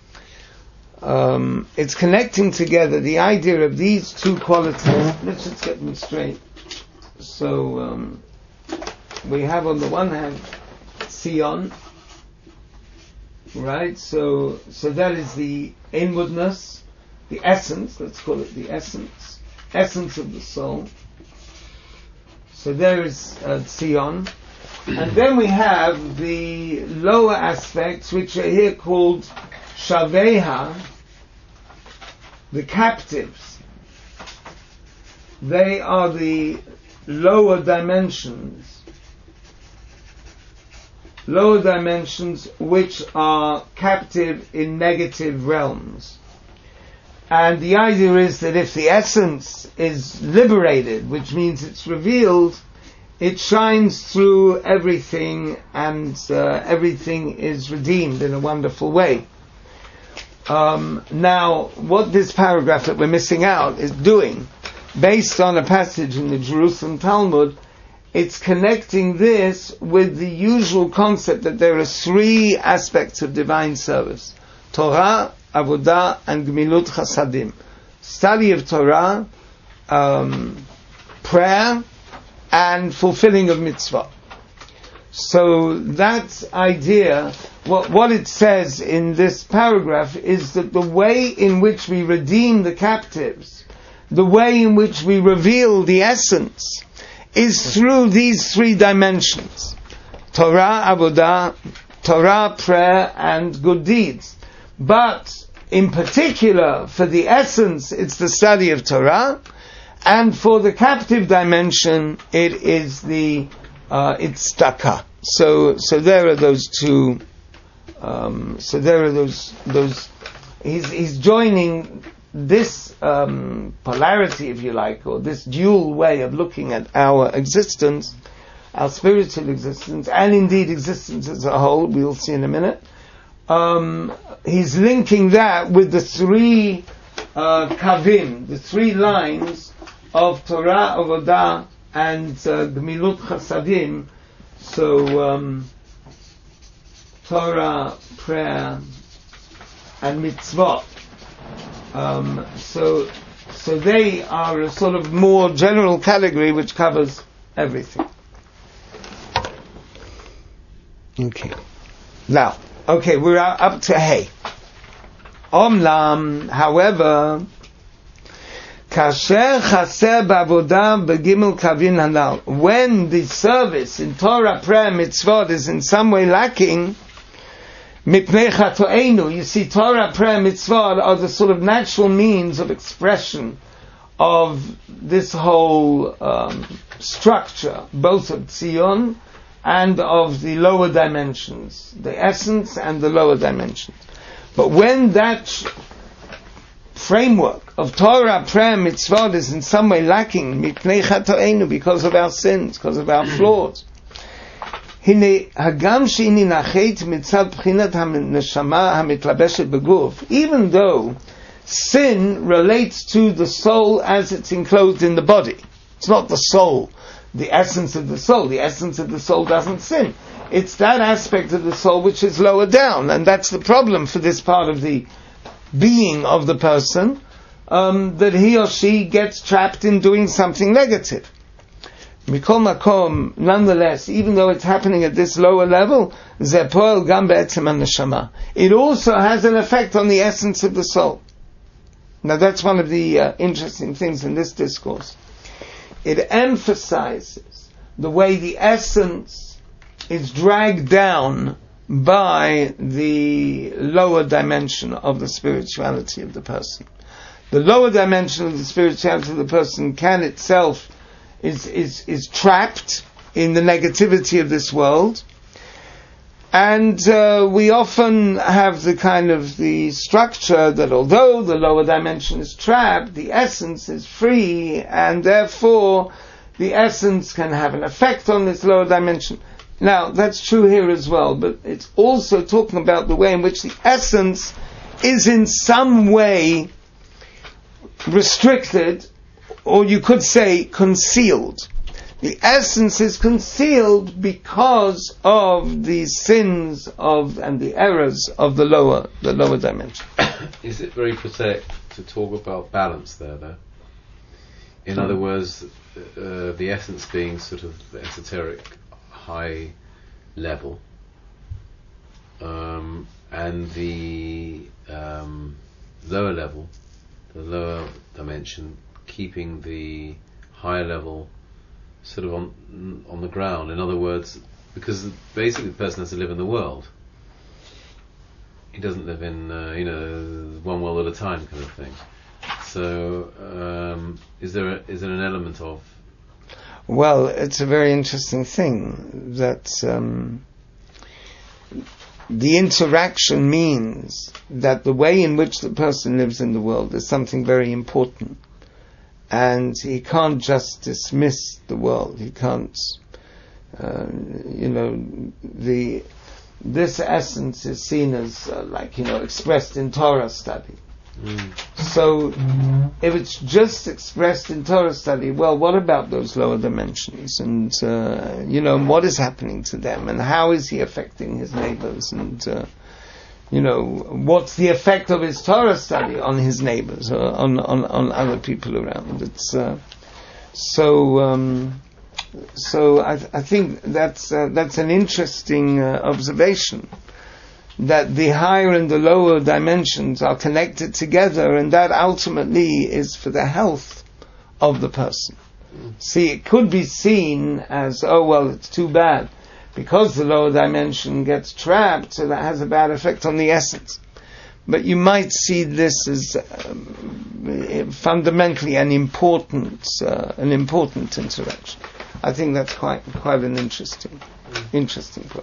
Um, it's connecting together the idea of these two qualities. Let's just get them straight. So um, we have on the one hand Tzion, right? So, so that is the inwardness, the essence. Let's call it the essence, essence of the soul. So there is uh, Tzion, and then we have the lower aspects, which are here called Shaveha, the captives. They are the lower dimensions, lower dimensions which are captive in negative realms. And the idea is that if the essence is liberated, which means it's revealed, it shines through everything, and uh, everything is redeemed in a wonderful way. Um, now, what this paragraph that we're missing out is doing, based on a passage in the Jerusalem Talmud, it's connecting this with the usual concept that there are three aspects of divine service: Torah, Avodah, and Gemilut Chasadim. Study of Torah, um, prayer, and fulfilling of mitzvah. So that idea, what, what it says in this paragraph is that the way in which we redeem the captives, the way in which we reveal the essence, is through these three dimensions: Torah, Avodah, Torah, prayer, and good deeds. But in particular, for the essence, it's the study of Torah, and for the captive dimension, it is the uh, it's tzedakah. So, so there are those two. Um, so there are those those. He's he's joining this um, polarity, if you like, or this dual way of looking at our existence, our spiritual existence, and indeed existence as a whole. We'll see in a minute. Um, he's linking that with the three uh, kavim, the three lines of Torah, Avodah, and uh, Gemilut Chasadim. So um, Torah, prayer, and mitzvot. Um, so, so they are a sort of more general category which covers everything. Okay. Now, okay, we're up to Hey. Omlam, however, kasher chaser ba'avodah begimel kavin hanal. When the service in Torah, prayer, mitzvot is in some way lacking, mipnei chatoenu, you see, Torah, prayer, mitzvot are the sort of natural means of expression of this whole um, structure, both of Tzion and of the lower dimensions, the essence and the lower dimensions. But when that framework of Torah, prayer, mitzvot is in some way lacking, mipnei chatoenu, because of our sins, because of our flaws, even though sin relates to the soul as it's enclosed in the body, it's not the soul, the essence of the soul. The essence of the soul doesn't sin. It's that aspect of the soul which is lower down, and that's the problem for this part of the being of the person, um, that he or she gets trapped in doing something negative. Mikol makom, nonetheless, even though it's happening at this lower level, ze poel gam be'etzem haneshama. It also has an effect on the essence of the soul. Now that's one of the uh, interesting things in this discourse. It emphasizes the way the essence is dragged down by the lower dimension of the spirituality of the person. The lower dimension of the spirituality of the person can itself is is is trapped in the negativity of this world, and uh, we often have the kind of the structure that although the lower dimension is trapped, the essence is free, and therefore the essence can have an effect on this lower dimension. Now that's true here as well, but it's also talking about the way in which the essence is in some way restricted, or you could say concealed. The essence is concealed because of the sins of and the errors of the lower the lower dimension. Is it very prosaic to talk about balance there, though? In mm. other words, uh, the essence being sort of the esoteric high level, um, and the um, lower level, the lower dimension, keeping the higher level sort of on on the ground. In other words, because basically the person has to live in the world. He doesn't live in, uh, you know, one world at a time kind of thing. So, um, is there a, is there an element of? Well, it's a very interesting thing that um, the interaction means that the way in which the person lives in the world is something very important, and he can't just dismiss the world. He can't, uh, you know, the this essence is seen as uh, like, you know, expressed in Torah study. Mm. So, if it's just expressed in Torah study, well, what about those lower dimensions? And, uh, you know, what is happening to them? And how is he affecting his neighbors? And, uh, you know, what's the effect of his Torah study on his neighbors, or on, on, on other people around? It's, uh, so, um, so I, I think that's, uh, that's an interesting uh, observation, that the higher and the lower dimensions are connected together, and that ultimately is for the health of the person. Mm. See, it could be seen as, oh well, it's too bad, because the lower dimension gets trapped, so that has a bad effect on the essence. But you might see this as um, fundamentally an important, uh, an important interaction. I think that's quite, quite an interesting, mm. interesting point.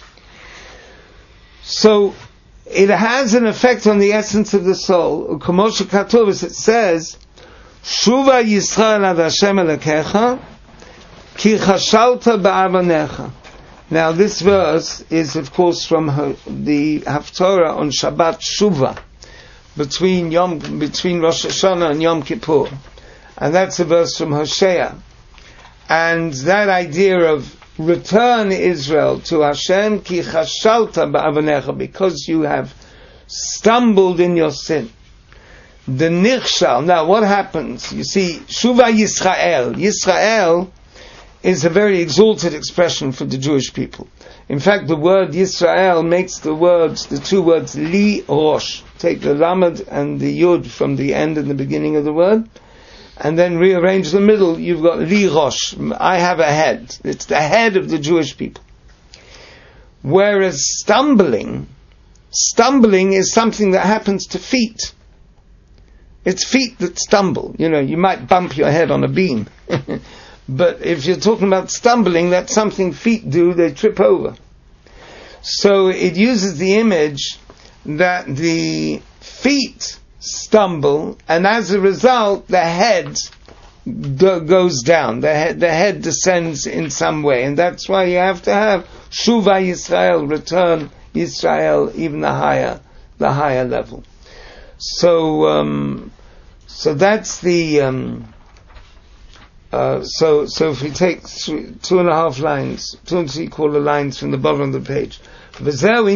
So, it has an effect on the essence of the soul. U'kamoshe katuv, as it says, Shuva Yisrael ad Hashem Elokecha, ki chashalta ba'avanecha. Now, this verse is, of course, from her, the Haftorah on Shabbat Shuva, between Yom, between Rosh Hashanah and Yom Kippur, and that's a verse from Hosea. And that idea of return Israel to Hashem, ki chashalta ba'avanecha, because you have stumbled in your sin. The nichshal. Now, what happens? You see, Shuva Yisrael. Yisrael is a very exalted expression for the Jewish people. In fact, the word Yisrael makes the words, the two words li rosh. Take the lamed and the yud from the end and the beginning of the word, and then rearrange the middle, you've got li rosh. I have a head. It's the head of the Jewish people. Whereas stumbling, stumbling is something that happens to feet. It's feet that stumble. You know, you might bump your head on a beam. But if you're talking about stumbling, that's something feet do, they trip over. So it uses the image that the feet stumble, and as a result, the head do- goes down. The head, the head descends in some way, and that's why you have to have Shuva Yisrael, return Yisrael, even the higher, the higher level. So, um, so that's the. Um, uh, so, so if we take three, two and a half lines, two and three quarter lines from the bottom of the page, that's what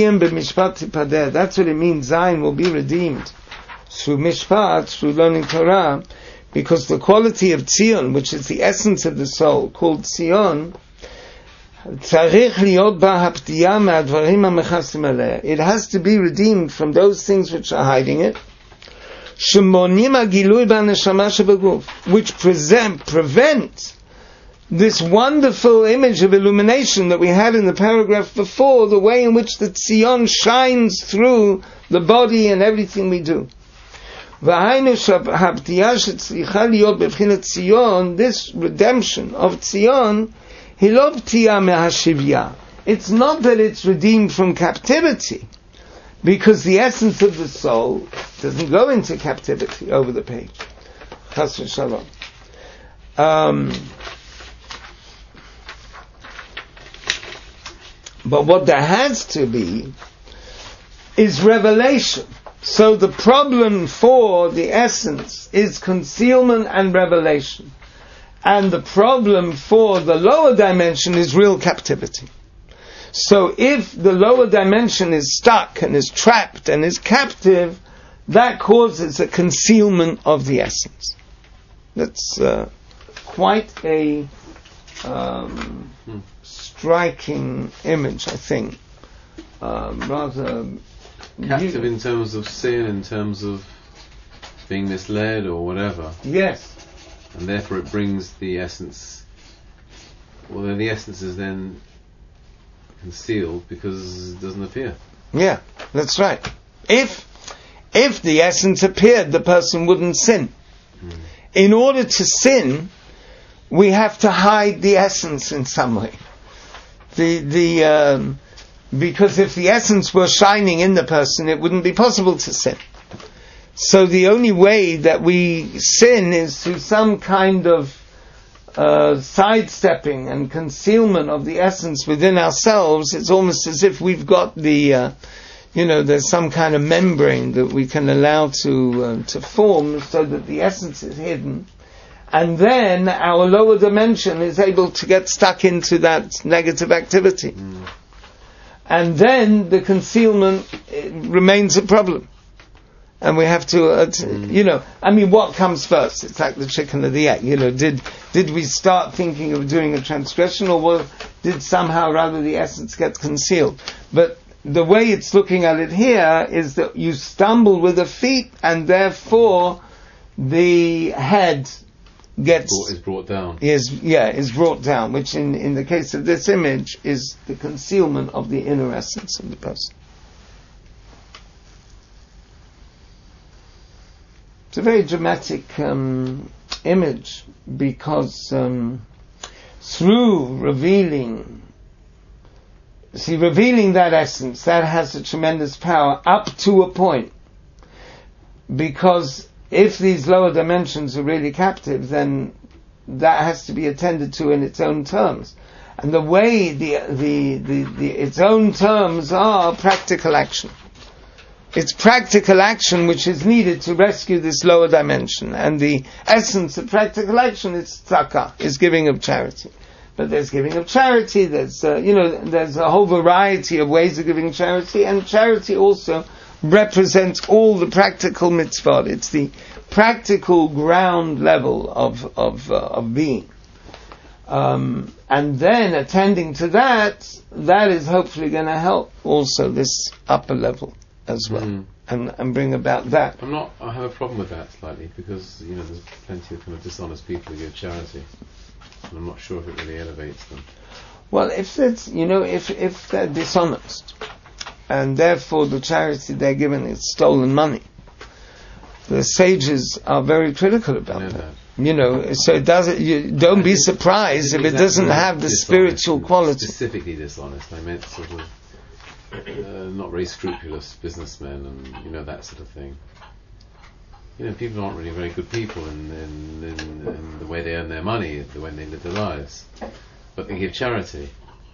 it means. Zion will be redeemed through mishpat, through learning Torah, because the quality of Tzion, which is the essence of the soul, called Tzion, it has to be redeemed from those things which are hiding it, which present, prevent this wonderful image of illumination that we had in the paragraph before, the way in which the Tzion shines through the body and everything we do. This redemption of Tzion, it's not that it's redeemed from captivity, because the essence of the soul doesn't go into captivity. Over the page. Chas v'shalom. Um, but what there has to be is revelation. So the problem for the essence is concealment and revelation. And the problem for the lower dimension is real captivity. So if the lower dimension is stuck and is trapped and is captive, that causes a concealment of the essence. That's uh, quite a um, hmm. striking image, I think, uh, rather captive in terms of sin, in terms of being misled or whatever. Yes. And therefore it brings the essence, well then the essence is then concealed because it doesn't appear. Yeah, that's right. If if the essence appeared, the person wouldn't sin. Mm. In order to sin, we have to hide the essence in some way. The the um, because if the essence were shining in the person, it wouldn't be possible to sin. So the only way that we sin is through some kind of uh, sidestepping and concealment of the essence within ourselves. It's almost as if we've got the, uh, you know, there's some kind of membrane that we can allow to uh, to form so that the essence is hidden. And then our lower dimension is able to get stuck into that negative activity. Mm. And then the concealment remains a problem. And we have to, uh, t- mm. you know, I mean, what comes first? It's like the chicken or the egg. You know, did did we start thinking of doing a transgression, or was, did somehow rather the essence get concealed? But the way it's looking at it here is that you stumble with the feet, and therefore the head gets is brought down. Is yeah, is brought down, which in in the case of this image is the concealment of the inner essence of the person. It's a very dramatic um, image because um, through revealing, see, revealing that essence, that has a tremendous power up to a point. Because if these lower dimensions are really captive, then that has to be attended to in its own terms. And the way the the, the, the its own terms are practical action. It's practical action which is needed to rescue this lower dimension. And the essence of practical action is tzedakah, is giving of charity. But there's giving of charity, there's, uh, you know, there's a whole variety of ways of giving charity, and charity also represents all the practical mitzvot. It's the practical ground level of, of, uh, of being. Um, and then attending to that, that is hopefully going to help also this upper level as well, mm. and and bring about that. I'm not. I have a problem with that slightly because you know there's plenty of kind of dishonest people who give charity, and I'm not sure if it really elevates them. Well, if it's you know if if they're dishonest, and therefore the charity they're given is stolen money, the sages are very critical about that. that. You know, so it doesn't. You don't be surprised if it doesn't have the spiritual quality. Specifically dishonest. I meant sort of. Uh, not very scrupulous businessmen and you know that sort of thing. You know, people aren't really very good people in, in, in, in the way they earn their money, the way they live their lives. But they give charity,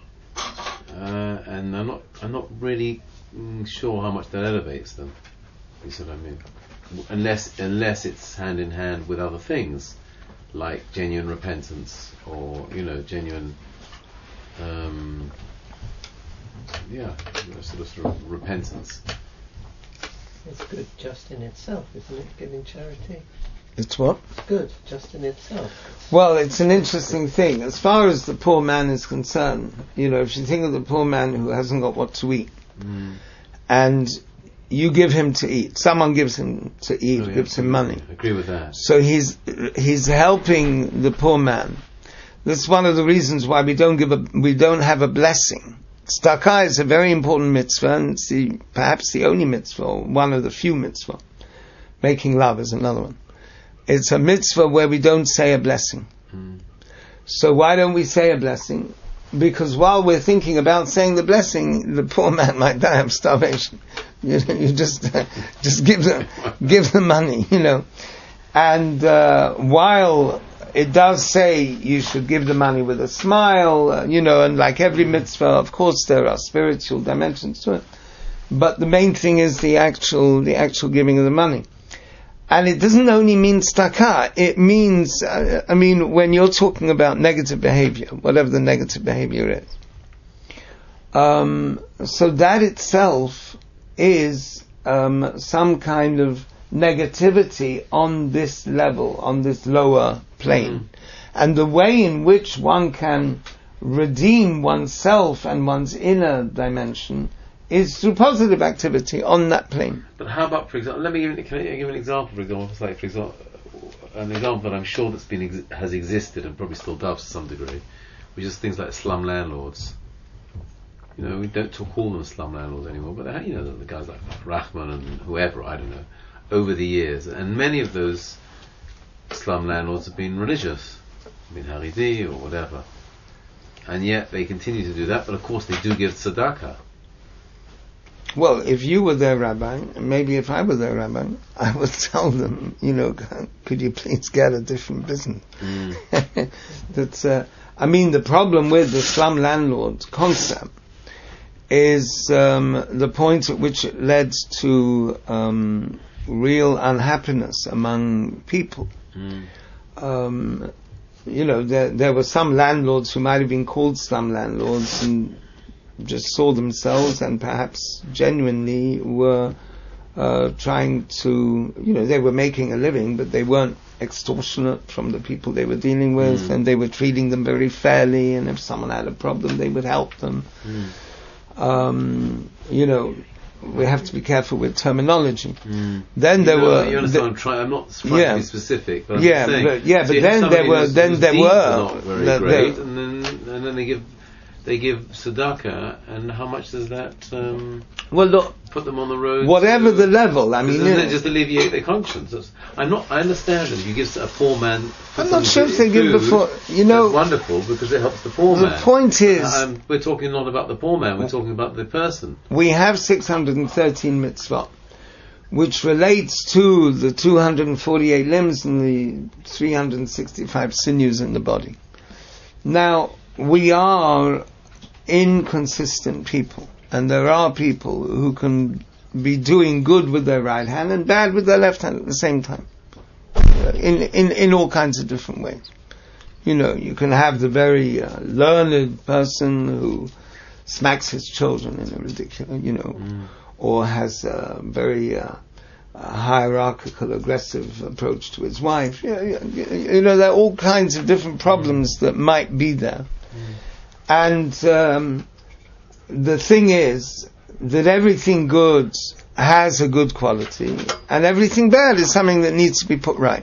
uh, and I'm not I'm not really mm, sure how much that elevates them. You see what I mean? Unless unless it's hand in hand with other things, like genuine repentance or you know genuine. Um, Yeah, sort of, sort of repentance. It's good just in itself, isn't it? Giving charity. It's what? It's good just in itself. Well, it's an interesting thing. As far as the poor man is concerned, you know, if you think of the poor man who hasn't got what to eat, mm. and you give him to eat, someone gives him to eat, oh, yeah, gives him money. I agree with that. So he's he's helping the poor man. That's one of the reasons why we don't give a we don't have a blessing. Tzedakah is a very important mitzvah, and it's the, perhaps the only mitzvah, or one of the few mitzvah. Making love is another one. It's a mitzvah where we don't say a blessing. Mm. So why don't we say a blessing? Because while we're thinking about saying the blessing, the poor man might die of starvation. You know, you just uh, just give them give them money, you know. And uh, while it does say you should give the money with a smile, uh, you know, and like every mitzvah, of course, there are spiritual dimensions to it. But the main thing is the actual, the actual giving of the money. And it doesn't only mean tzedakah, it means, uh, I mean, when you're talking about negative behavior, whatever the negative behavior is. Um, so that itself is um, some kind of negativity on this level, on this lower plane. Mm. And the way in which one can redeem oneself and one's inner dimension is through positive activity on that plane. But how about, for example, let me give, can I give an example, for example, like, for example, an example that I'm sure that's been ex- has existed and probably still does to some degree, which is things like slum landlords. You know, we don't talk, call them slum landlords anymore, but they, you know, the guys like Rahman and whoever, I don't know, over the years, and many of those slum landlords have been religious, been Haridi or whatever, and yet they continue to do that. But of course, they do give tzedakah. Well, if you were their rabbi, and maybe if I were their rabbi, I would tell them, you know, could you please get a different business? Mm. That's, uh, I mean, the problem with the slum landlord concept is um, the point at which it led to um, real unhappiness among people. Mm. Um, you know, there, there were some landlords who might have been called slum landlords and just saw themselves and perhaps genuinely were uh, trying to, you know, they were making a living, but they weren't extortionate from the people they were dealing with, mm. and they were treating them very fairly, and if someone had a problem, they would help them. Mm. Um, you know, we have to be careful with terminology. Mm. Then you there know, were... You understand, I'm, trying, I'm not trying yeah. to be specific, but I'm yeah, saying, but, yeah, but then there were... Whose, then whose there deeds were... are not very the, great, the, and then and then they give... They give tzedakah, and how much does that um, well, look, put them on the road? Whatever to, the level, I mean, doesn't you it know, just alleviate their conscience? That's, I'm not. I understand that if you give a poor man, I'm not sure if they give before. You know, that's wonderful because it helps the poor the man. The point is, um, we're talking not about the poor man. We're talking about the person. We have six hundred thirteen mitzvot, which relates to the two hundred forty-eight limbs and the three hundred sixty-five sinews in the body. Now, we are inconsistent people, and there are people who can be doing good with their right hand and bad with their left hand at the same time, in in, in all kinds of different ways. You know, you can have the very uh, learned person who smacks his children in a ridiculous, you know, mm. or has a very uh, a hierarchical, aggressive approach to his wife. You know, you know, there are all kinds of different problems mm. that might be there. Mm. And um, the thing is that everything good has a good quality, and everything bad is something that needs to be put right.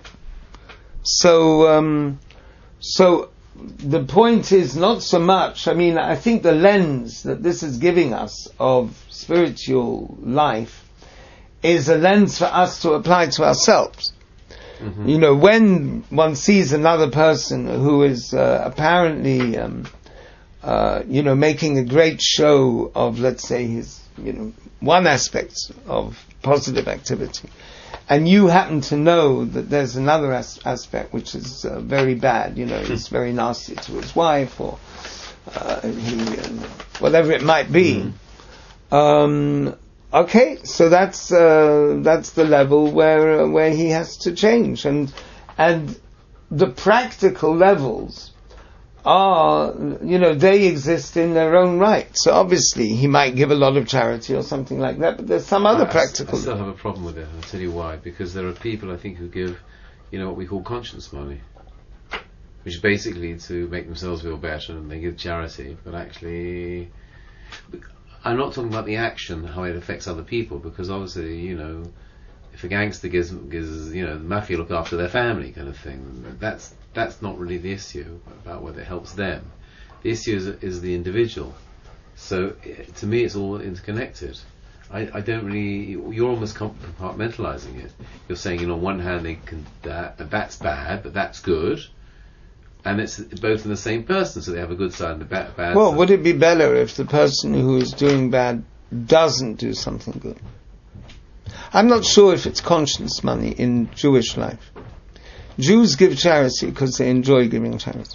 So, um, so the point is not so much, I mean, I think the lens that this is giving us of spiritual life is a lens for us to apply to ourselves. Mm-hmm. You know, when one sees another person who is uh, apparently... Um, Uh, you know, making a great show of, let's say, his, you know, one aspect of positive activity, and you happen to know that there's another as- aspect which is uh, very bad, you know, he's very nasty to his wife, or uh, he, uh, whatever it might be. Mm-hmm. Um, okay, so that's uh, that's the level where uh, where he has to change, and and the practical levels are, you know, they exist in their own right. So obviously he might give a lot of charity or something like that, but there's some other I, practical... I still have a problem with it, I'll tell you why. Because there are people, I think, who give, you know, what we call conscience money, which is basically to make themselves feel better, and they give charity, but actually... I'm not talking about the action, how it affects other people, because obviously, you know, if a gangster gives, gives you know, the mafia look after their family kind of thing, that's that's not really the issue about whether it helps them. The issue is, is the individual. So to me it's all interconnected. I, I don't really, you're almost compartmentalizing it. You're saying, you know, on one hand they can, that, that's bad, but that's good. And it's both in the same person, so they have a good side and a bad, bad well, side. Would it be better if the person who is doing bad doesn't do something good? I'm not sure if it's conscience money in Jewish life. Jews give charity because they enjoy giving charity.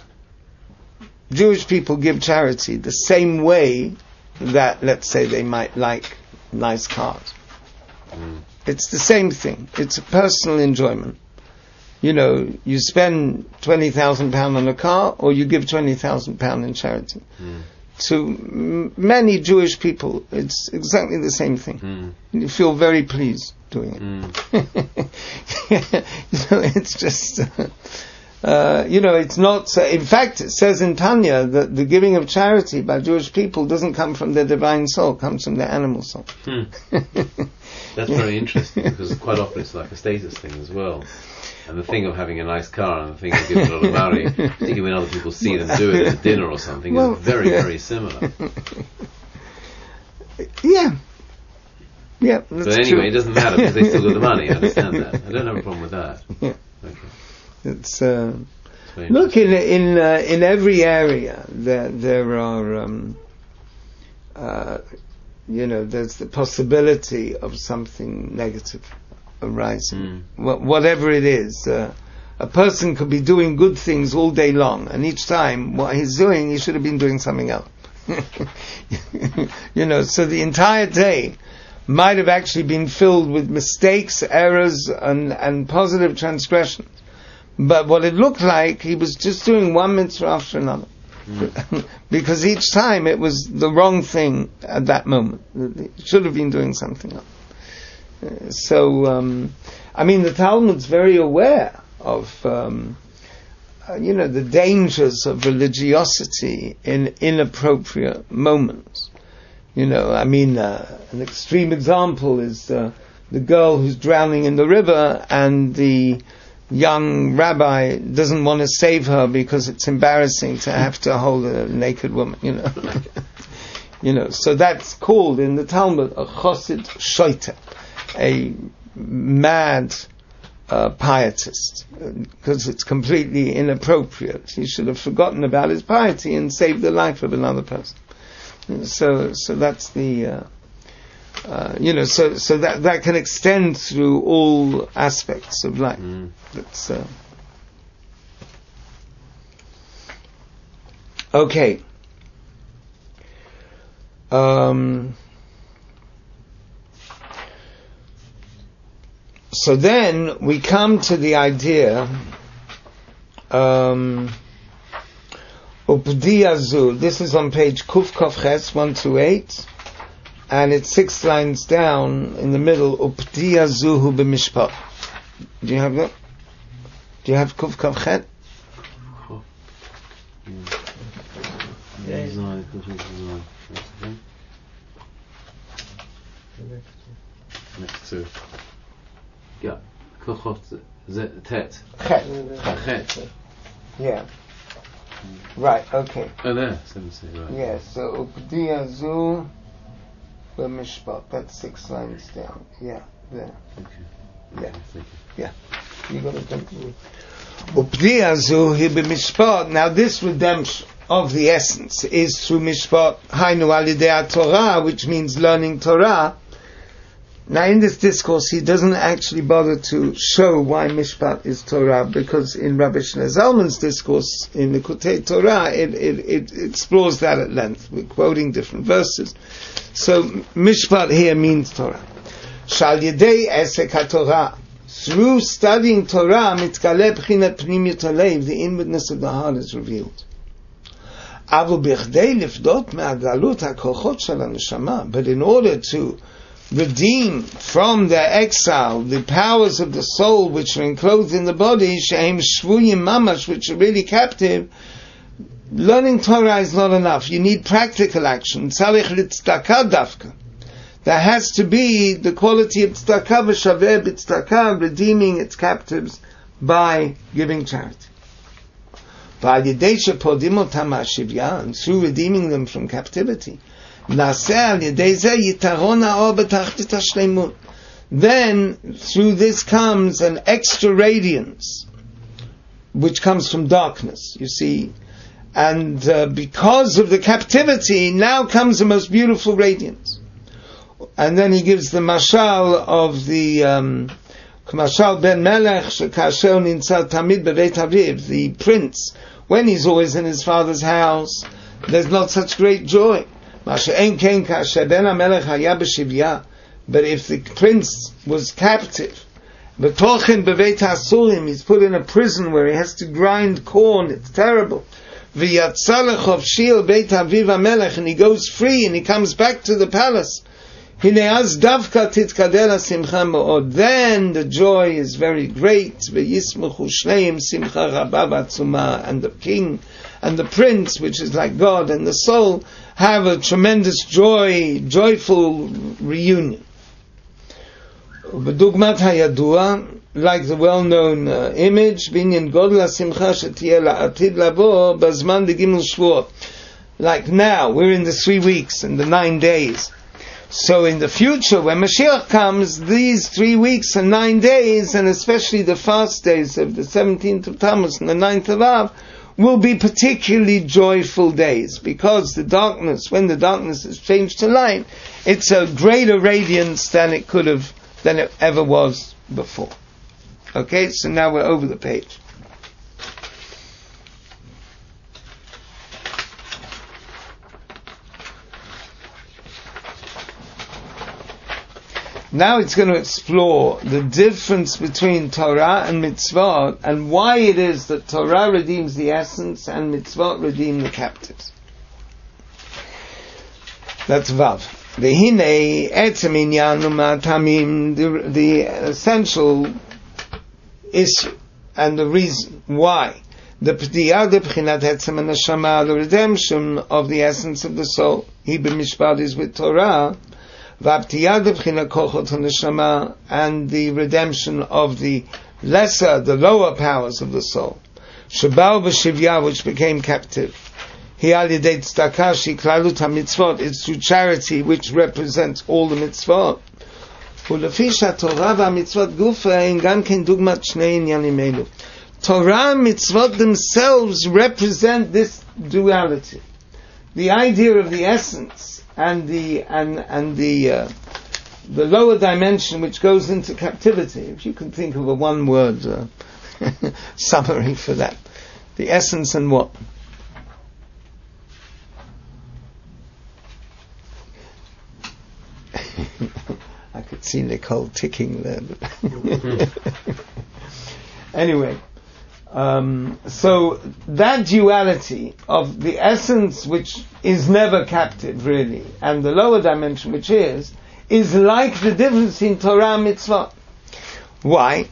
Jewish people give charity the same way that, let's say, they might like nice cars. Mm. It's the same thing. It's a personal enjoyment. You know, you spend twenty thousand pounds on a car, or you give twenty thousand pounds in charity. Mm. To m- many Jewish people, it's exactly the same thing. Mm. You feel very pleased doing it. Mm. You know, it's just, uh, Uh, you know, it's not. Uh, in fact, it says in Tanya that the giving of charity by Jewish people doesn't come from their divine soul; comes from their animal soul. Hmm. That's very interesting, because quite often it's like a status thing as well. And the thing of having a nice car and the thing of giving a lot of money, particularly when other people see them do it at dinner or something, well, is very, very similar. Yeah. Yeah, that's but anyway, true. It doesn't matter because they still got the money. I understand that. I don't have a problem with that. Yeah. Okay. It's uh, look in in uh, in every area there there are um, uh, you know there's the possibility of something negative arising. Mm. Wh- whatever it is, uh, a person could be doing good things all day long, and each time what he's doing, he should have been doing something else. You know, so the entire day might have actually been filled with mistakes, errors, and and positive transgressions. But what it looked like, he was just doing one mitzvah after another. Mm. Because each time it was the wrong thing at that moment. He should have been doing something else. Uh, so, um, I mean, the Talmud's very aware of, um, uh, you know, the dangers of religiosity in inappropriate moments. You know, I mean, uh, an extreme example is uh, the girl who's drowning in the river, and the young rabbi doesn't want to save her because it's embarrassing to have to hold a naked woman, you know. You know, so that's called in the Talmud a chosid shoita, a mad uh, pietist, because it's completely inappropriate. He should have forgotten about his piety and saved the life of another person. So, so that's the, uh, uh, you know, so so that that can extend through all aspects of life. Mm. That's uh, okay. Um, so then we come to the idea. Um, Updiyazu. This is on page Kuf Kof Ches one two eight, and it's six lines down in the middle. Updiyazu hu b'mishpat. Do you have that? Do you have Kuf Kof Chet? Next to. Yeah. Kochot Tet. Chet. Chet. Yeah. Right, okay. Oh, there. seventy, right. Yes, yeah, so Updiyazu b'mishpat. That's six lines down. Yeah, there. Okay. Yeah. Okay, thank you. Yeah. You got to continue. Updiyazu hi b'mishpat. Now, this redemption of the essence is through mishpat, hainu alidei Torah, which means learning Torah. Now, in this discourse, he doesn't actually bother to show why mishpat is Torah, because in Rabbi Shlomo Zalman's discourse in the Likutei Torah, it, it, it explores that at length. We're quoting different verses. So, mishpat here means Torah. Shal yedei esek haTorah. Through studying Torah, mitkale b'chinat pnimiyut halev, the inwardness of the heart is revealed. Avu b'chdei lifdot me'agalut hakochot shel haneshama. But in order to redeem from their exile the powers of the soul which are enclosed in the body, she'em shvuyim mamash, which are really captive, learning Torah is not enough. You need practical action. Tzarich l'tzedakah dafka. There has to be the quality of tzedakah v'shaveh b'tzedakah, redeeming its captives by giving charity. V'al yedei shepodim otam ha'shivya, and through redeeming them from captivity, then, through this comes an extra radiance, which comes from darkness, you see. And uh, because of the captivity, now comes the most beautiful radiance. And then he gives the mashal of the um, mashal ben melech shekasher nintzal tamid bebeit aviv, the prince, when he's always in his father's house, there's not such great joy. But if the prince was captive, he's put in a prison where he has to grind corn, it's terrible. And he goes free and he comes back to the palace. Hineaz davka titkadel simcha mo'od. Then the joy is very great. V'yismechu shneim simcha rabba v'atzuma. And the king and the prince, which is like God and the soul, have a tremendous joy, joyful reunion. B'dugmat hayadua, like the well-known uh, image, binyan godla simcha shetiyeh la'atid lavo bazman d'gimel shvuot. Like now, we're in the three weeks and the nine days. So in the future, when Mashiach comes, these three weeks and nine days, and especially the fast days of the seventeenth of Tammuz and the ninth of Av, will be particularly joyful days, because the darkness, when the darkness is changed to light, it's a greater radiance than it could have, than it ever was before. Okay, so now we're over the page. Now it's going to explore the difference between Torah and Mitzvot, and why it is that Torah redeems the essence and Mitzvot redeem the captives. That's Vav. V'hinei etzem inyan u'ma'tamim, the the essential issue and the reason why. The p'tiyah d'b'chinat etzem ha'neshama, the redemption of the essence of the soul. He b'mishpat is with Torah. And the redemption of the lesser, the lower powers of the soul, which became captive. It's through charity which represents all the mitzvot. Torah and mitzvot themselves represent this duality, the idea of the essence and the and and the uh, the lower dimension which goes into captivity. If you can think of a one word uh, summary for that, the essence and what? I could see Nicole ticking there. Anyway. Um, so that duality of the essence, which is never captive really, and the lower dimension, which is, is like the difference in Torah and Mitzvah. Why?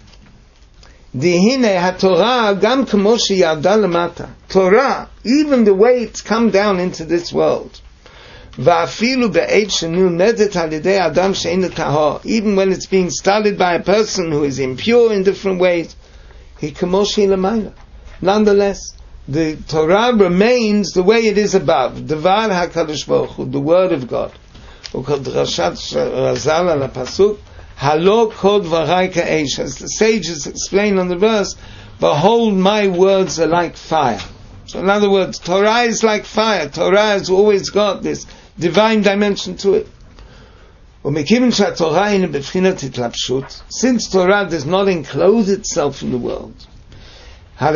Torah, even the way it's come down into this world, even when it's being studied by a person who is impure in different ways, nonetheless, the Torah remains the way it is above. Devar HaKadosh Baruch Hu, the word of God. As the sages explain on the verse, behold, my words are like fire. So in other words, Torah is like fire. Torah has always got this divine dimension to it. Since Torah does not enclose itself in the world, so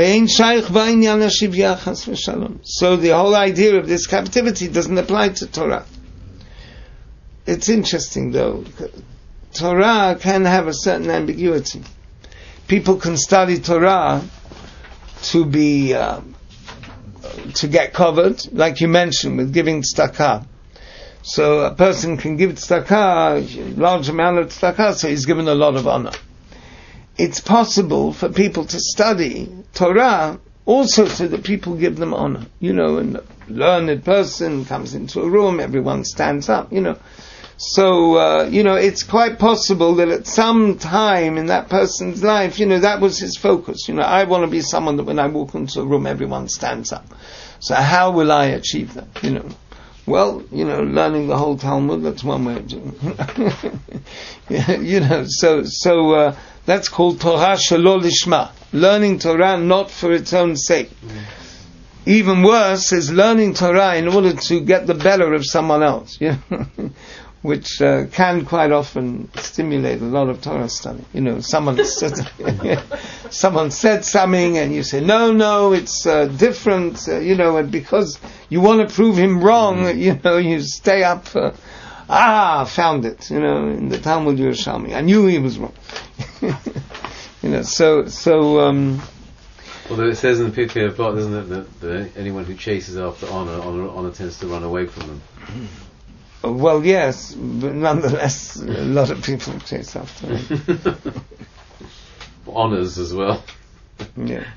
the whole idea of this captivity doesn't apply to Torah. It's interesting though, Torah can have a certain ambiguity. People can study Torah to be uh, to get covered, like you mentioned with giving tzedakah. So a person can give tzedakah, a large amount of tzedakah, so he's given a lot of honor. It's possible for people to study Torah also so that people give them honor. You know, and a learned person comes into a room, everyone stands up, you know. So, uh, you know, it's quite possible that at some time in that person's life, you know, that was his focus. You know, I want to be someone that when I walk into a room, everyone stands up. So how will I achieve that, you know? Well, you know, learning the whole Talmud, that's one way of doing it. Yeah, you know, so, so, uh, that's called Torah Shelo Lishma. Learning Torah not for its own sake. Mm. Even worse is learning Torah in order to get the better of someone else, you know? Which uh, can quite often stimulate a lot of Torah study. You know, someone said, someone said something, and you say, no, no, it's uh, different. Uh, you know, and because you want to prove him wrong, mm-hmm. you know, you stay up. Uh, ah, found it. You know, in the Talmud Yerushalmi, I knew he was wrong. You know, so so. Um, Although it says in the Pirkei Avot, doesn't it, that, that anyone who chases after honor, honor, honor tends to run away from them. Well, yes, but nonetheless, a lot of people chase after it. Honours as well. Yeah.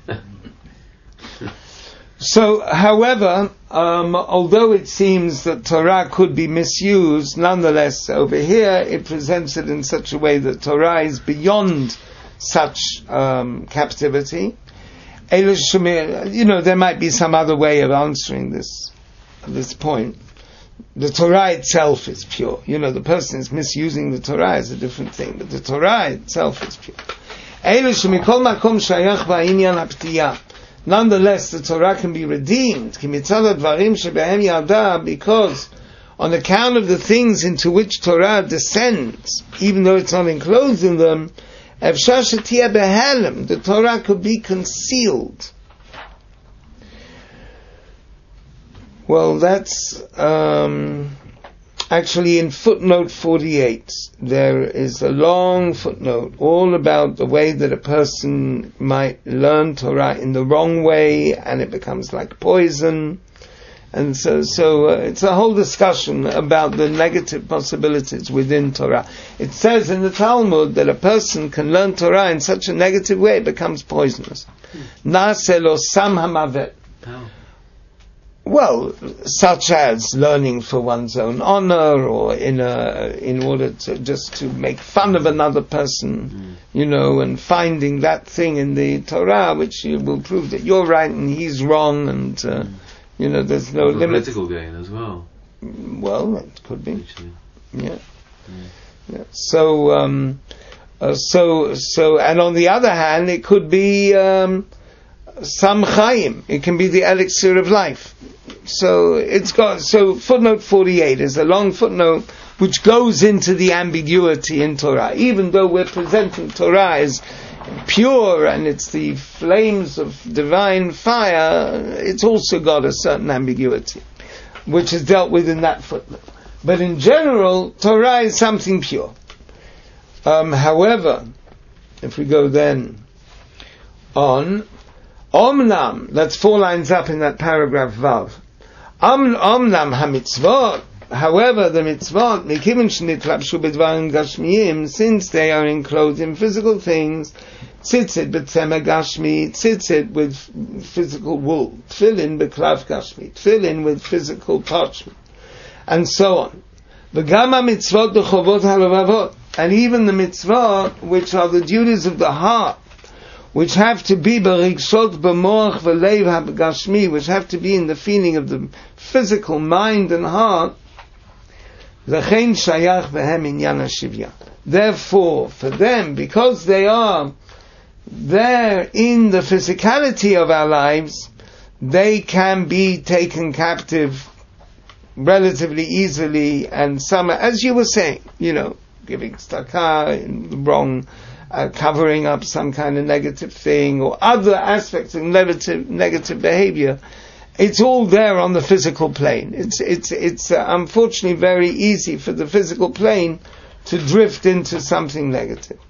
So, however, um, although it seems that Torah could be misused, nonetheless, over here it presents it in such a way that Torah is beyond such um, captivity. You know, there might be some other way of answering this this point. The Torah itself is pure. You know, the person is misusing the Torah is a different thing, but the Torah itself is pure. Nonetheless, the Torah can be redeemed because on account of the things into which Torah descends, even though it's not enclosed in them, the Torah could be concealed. Well, that's um, actually in footnote forty-eight. There is a long footnote all about the way that a person might learn Torah in the wrong way, and it becomes like poison. And so, so uh, it's a whole discussion about the negative possibilities within Torah. It says in the Talmud that a person can learn Torah in such a negative way it becomes poisonous. Na'aseh lo sam hamavet. Well, such as learning for one's own honor, or in a, in order to just to make fun of another person, mm. you know, and finding that thing in the Torah which will prove that you're right and he's wrong, and uh, mm. you know, there's no limit. Political gain as well. Well, it could be. Actually. Yeah. Mm. yeah. So, um, uh, so, so, and on the other hand, it could be um, Sam Chaim. It can be the elixir of life. So it's got, so footnote forty-eight is a long footnote which goes into the ambiguity in Torah. Even though we're presenting Torah as pure and it's the flames of divine fire, it's also got a certain ambiguity, which is dealt with in that footnote. But in general, Torah is something pure. Um, however, if we go then on, Omnam, that's four lines up in that paragraph Vav. Om, omnam ha-mitzvot, however, the mitzvot, mikivin shenitlabshu b'dvarim gashmiyim, since they are enclosed in physical things, tzitzit b'tzemeh gashmi, tzitzit with physical wool, tefillin b'klav gashmi, tefillin with physical parchment, and so on. V'gam ha-mitzvot b'chovot ha-levavot, and even the mitzvot, which are the duties of the heart, which have to be b'rigshot b'moach v'leiv ha-gashmi, which have to be in the feeling of the physical mind and heart, l'chein shayach v'hem inyan ha-shivya. Therefore, for them, because they are there in the physicality of our lives, they can be taken captive relatively easily, and some, as you were saying, you know, giving tzedakah in the wrong, Uh, covering up some kind of negative thing, or other aspects of negative negative behavior. It's all there on the physical plane. It's it's it's uh, unfortunately very easy for the physical plane to drift into something negative.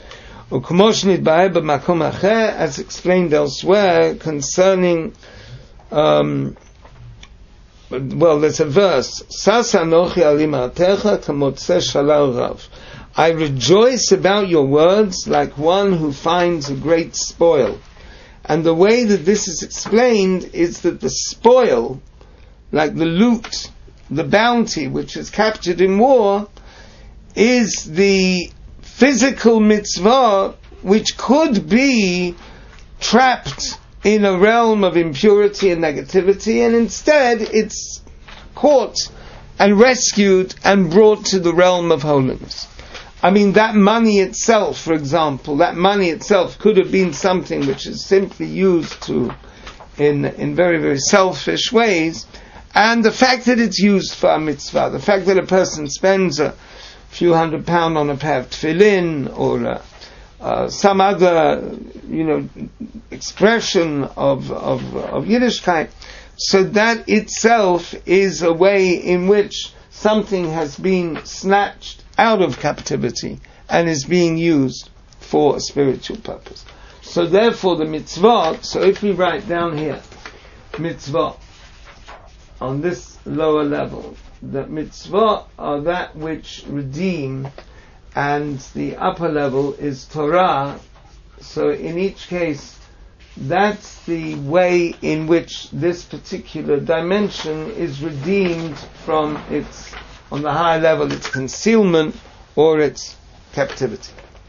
As explained elsewhere concerning, um, well, there's a verse. Sasa nochi alimatecha kamotze shalal rav. I rejoice about your words like one who finds a great spoil. And the way that this is explained is that the spoil, like the loot, the bounty which is captured in war, is the physical mitzvah which could be trapped in a realm of impurity and negativity, and instead it's caught and rescued and brought to the realm of holiness. I mean, that money itself, for example, that money itself could have been something which is simply used to, in in very, very selfish ways, and the fact that it's used for a mitzvah, the fact that a person spends a few hundred pounds on a pair of tefillin, or uh, uh, some other, you know, expression of, of, of Yiddishkeit, so that itself is a way in which something has been snatched out of captivity and is being used for a spiritual purpose. So therefore the mitzvot, so if we write down here, mitzvot, on this lower level, that mitzvot are that which redeem, and the upper level is Torah. So in each case, that's the way in which this particular dimension is redeemed from its, on the higher level, its concealment or its captivity.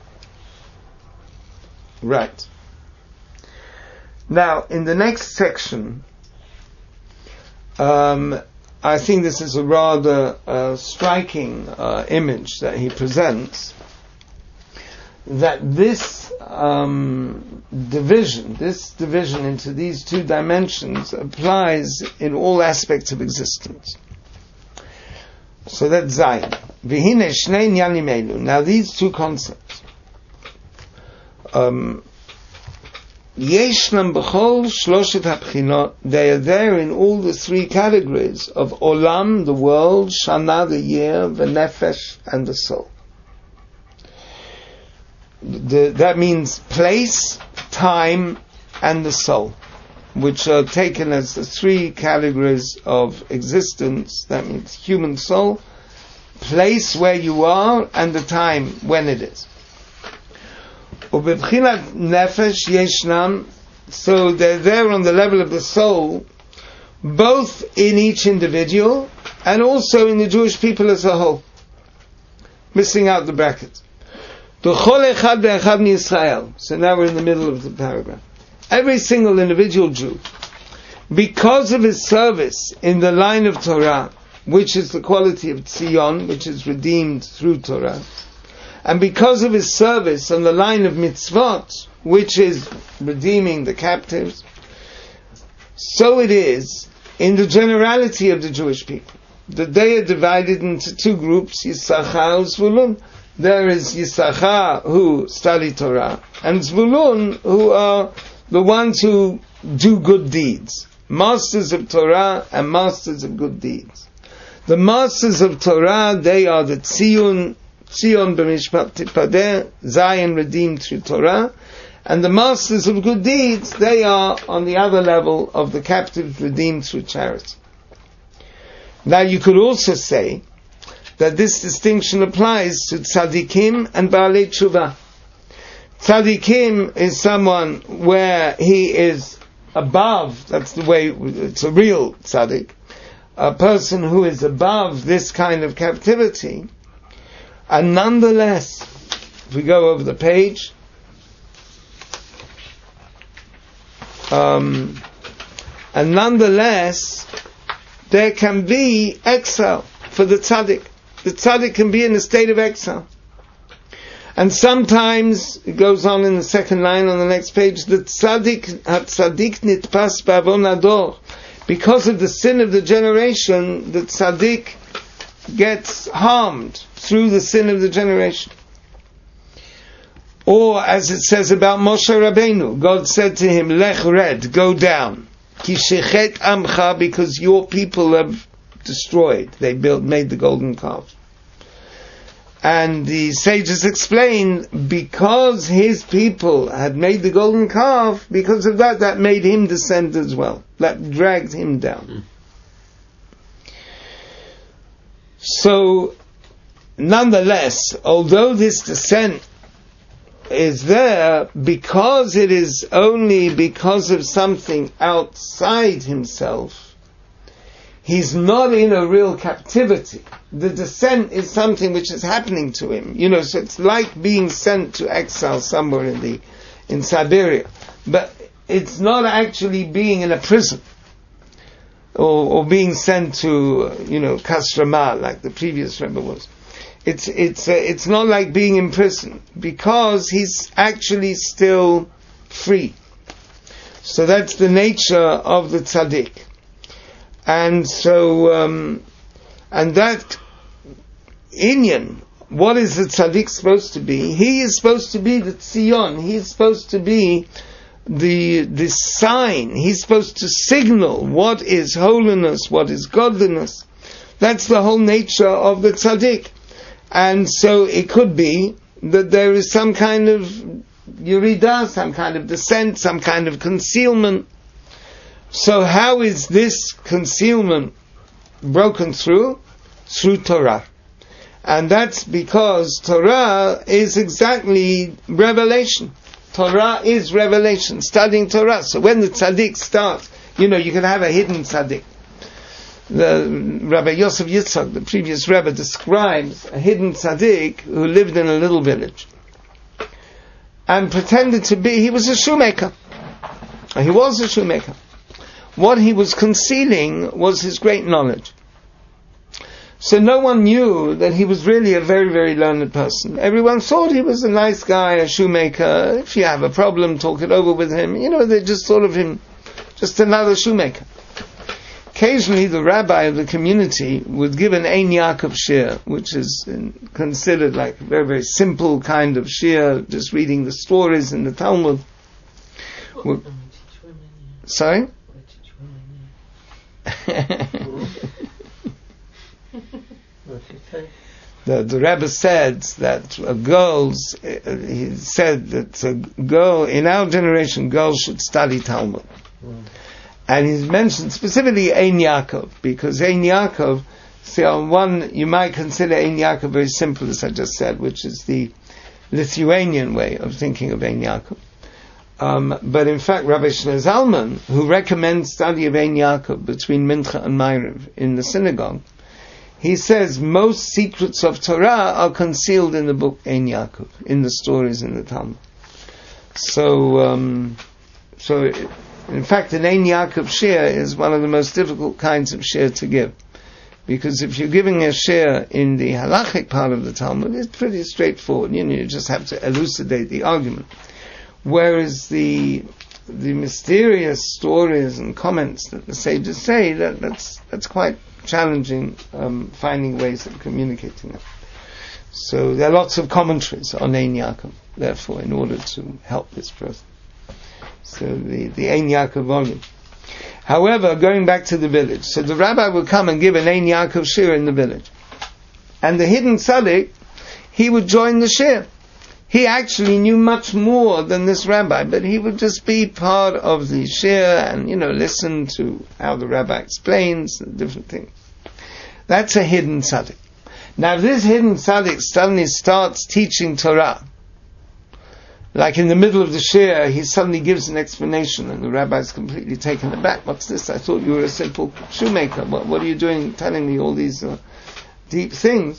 Right. Now, in the next section, um, I think this is a rather uh, striking uh, image that he presents, that this um, division, this division into these two dimensions applies in all aspects of existence. So that's Zayin. V'hine shnei inyanim elu. Now these two concepts, um, Yeshnam b'chol shloshet hapchinot, they are there in all the three categories of Olam, the world, Shana, the year, the Nefesh, and the soul. The, that means place, time, and the soul, which are taken as the three categories of existence. That means human soul, place where you are, and the time when it is. Ubebchinat nefesh yeshnam, so they're there on the level of the soul, both in each individual and also in the Jewish people as a whole. Missing out the brackets. D'chol echad ve'echad miYisrael. So now we're in the middle of the paragraph. Every single individual Jew, because of his service in the line of Torah, which is the quality of Tzion, which is redeemed through Torah, and because of his service on the line of mitzvot, which is redeeming the captives, so it is in the generality of the Jewish people, that they are divided into two groups, Yisachar and Zvulun. There is Yisachar, who study Torah, and Zvulun, who are the ones who do good deeds. Masters of Torah and masters of good deeds. The masters of Torah, they are the Tziyun, Tzion b'mishpat tipadeh, Zion redeemed through Torah, and the masters of good deeds, they are on the other level of the captives redeemed through charity. Now you could also say that this distinction applies to tzaddikim and baalei tshuva. Tzaddikim is someone where he is above, that's the way, it's a real tzaddik, a person who is above this kind of captivity. And nonetheless, if we go over the page, um, and nonetheless, there can be exile for the tzaddik. The tzaddik can be in a state of exile. And sometimes, it goes on in the second line on the next page, the tzaddik, tzaddik nitpas b'avon ador. Because of the sin of the generation, the tzaddik gets harmed through the sin of the generation. Or, as it says about Moshe Rabbeinu, God said to him, Lech red, go down. Ki shechet amcha, because your people have destroyed. They built, made the golden calf. And the sages explain, because his people had made the golden calf, because of that, that made him descend as well. That dragged him down. Mm. So, nonetheless, although this descent is there, because it is only because of something outside himself, he's not in a real captivity. The descent is something which is happening to him. You know, so it's like being sent to exile somewhere in the, in Siberia. But it's not actually being in a prison. Or, or being sent to, you know, Kasramah, like the previous Rebbe was. It's it's uh, it's not like being in prison, because he's actually still free. So that's the nature of the tzaddik, and so um, and that inyan. What is the tzaddik supposed to be? He is supposed to be the tzion. He is supposed to be the the sign. He's supposed to signal what is holiness, what is godliness. That's the whole nature of the tzaddik. And so it could be that there is some kind of yurida, some kind of descent, some kind of concealment. So how is this concealment broken through through Torah. And that's because Torah is exactly revelation. Torah is revelation, studying Torah. So when the tzaddik starts, you know, you can have a hidden tzaddik. The Rabbi Yosef Yitzchak, the previous Rebbe, describes a hidden tzaddik who lived in a little village and pretended to be, he was a shoemaker. He was a shoemaker. What he was concealing was his great knowledge. So no one knew that he was really a very, very learned person. Everyone thought he was a nice guy, a shoemaker. If you have a problem, talk it over with him. You know, they just thought of him just another shoemaker. Occasionally, the rabbi of the community would give an Ein Yaakov shir, which is considered like a very, very simple kind of shir, just reading the stories in the Talmud. Well, sorry? The, the Rebbe said that a girls, uh, he said that a girl, in our generation, girls should study Talmud. Mm. And he's mentioned specifically Ein Yaakov, because Ein Yaakov, see, on one, you might consider Ein Yaakov very simple, as I just said, which is the Lithuanian way of thinking of Ein Yaakov. Um, but in fact, Rabbi Shlomo Zalman, who recommends study of Ein Yaakov between Mincha and Ma'ariv in the synagogue, he says most secrets of Torah are concealed in the book Ein Yaakov, in the stories in the Talmud. So, um, so in fact, an Ein Yaakov shir is one of the most difficult kinds of shir to give, because if you're giving a shir in the halachic part of the Talmud, it's pretty straightforward. You know, you just have to elucidate the argument. Whereas the the mysterious stories and comments that the sages say, that that's that's quite challenging, um, finding ways of communicating it. So there are lots of commentaries on Ein Yaakov, therefore, in order to help this person. So the, the Ein Yaakov volume. However, going back to the village, so the rabbi would come and give an Ein Yaakov shir in the village. And the hidden tzaddik, he would join the shir. He actually knew much more than this rabbi, but he would just be part of the shir and, you know, listen to how the rabbi explains and different things. That's a hidden tzaddik. Now, if this hidden tzaddik suddenly starts teaching Torah, like in the middle of the shir, he suddenly gives an explanation and the rabbi is completely taken aback. What's this? I thought you were a simple shoemaker. What, what are you doing telling me all these uh, deep things?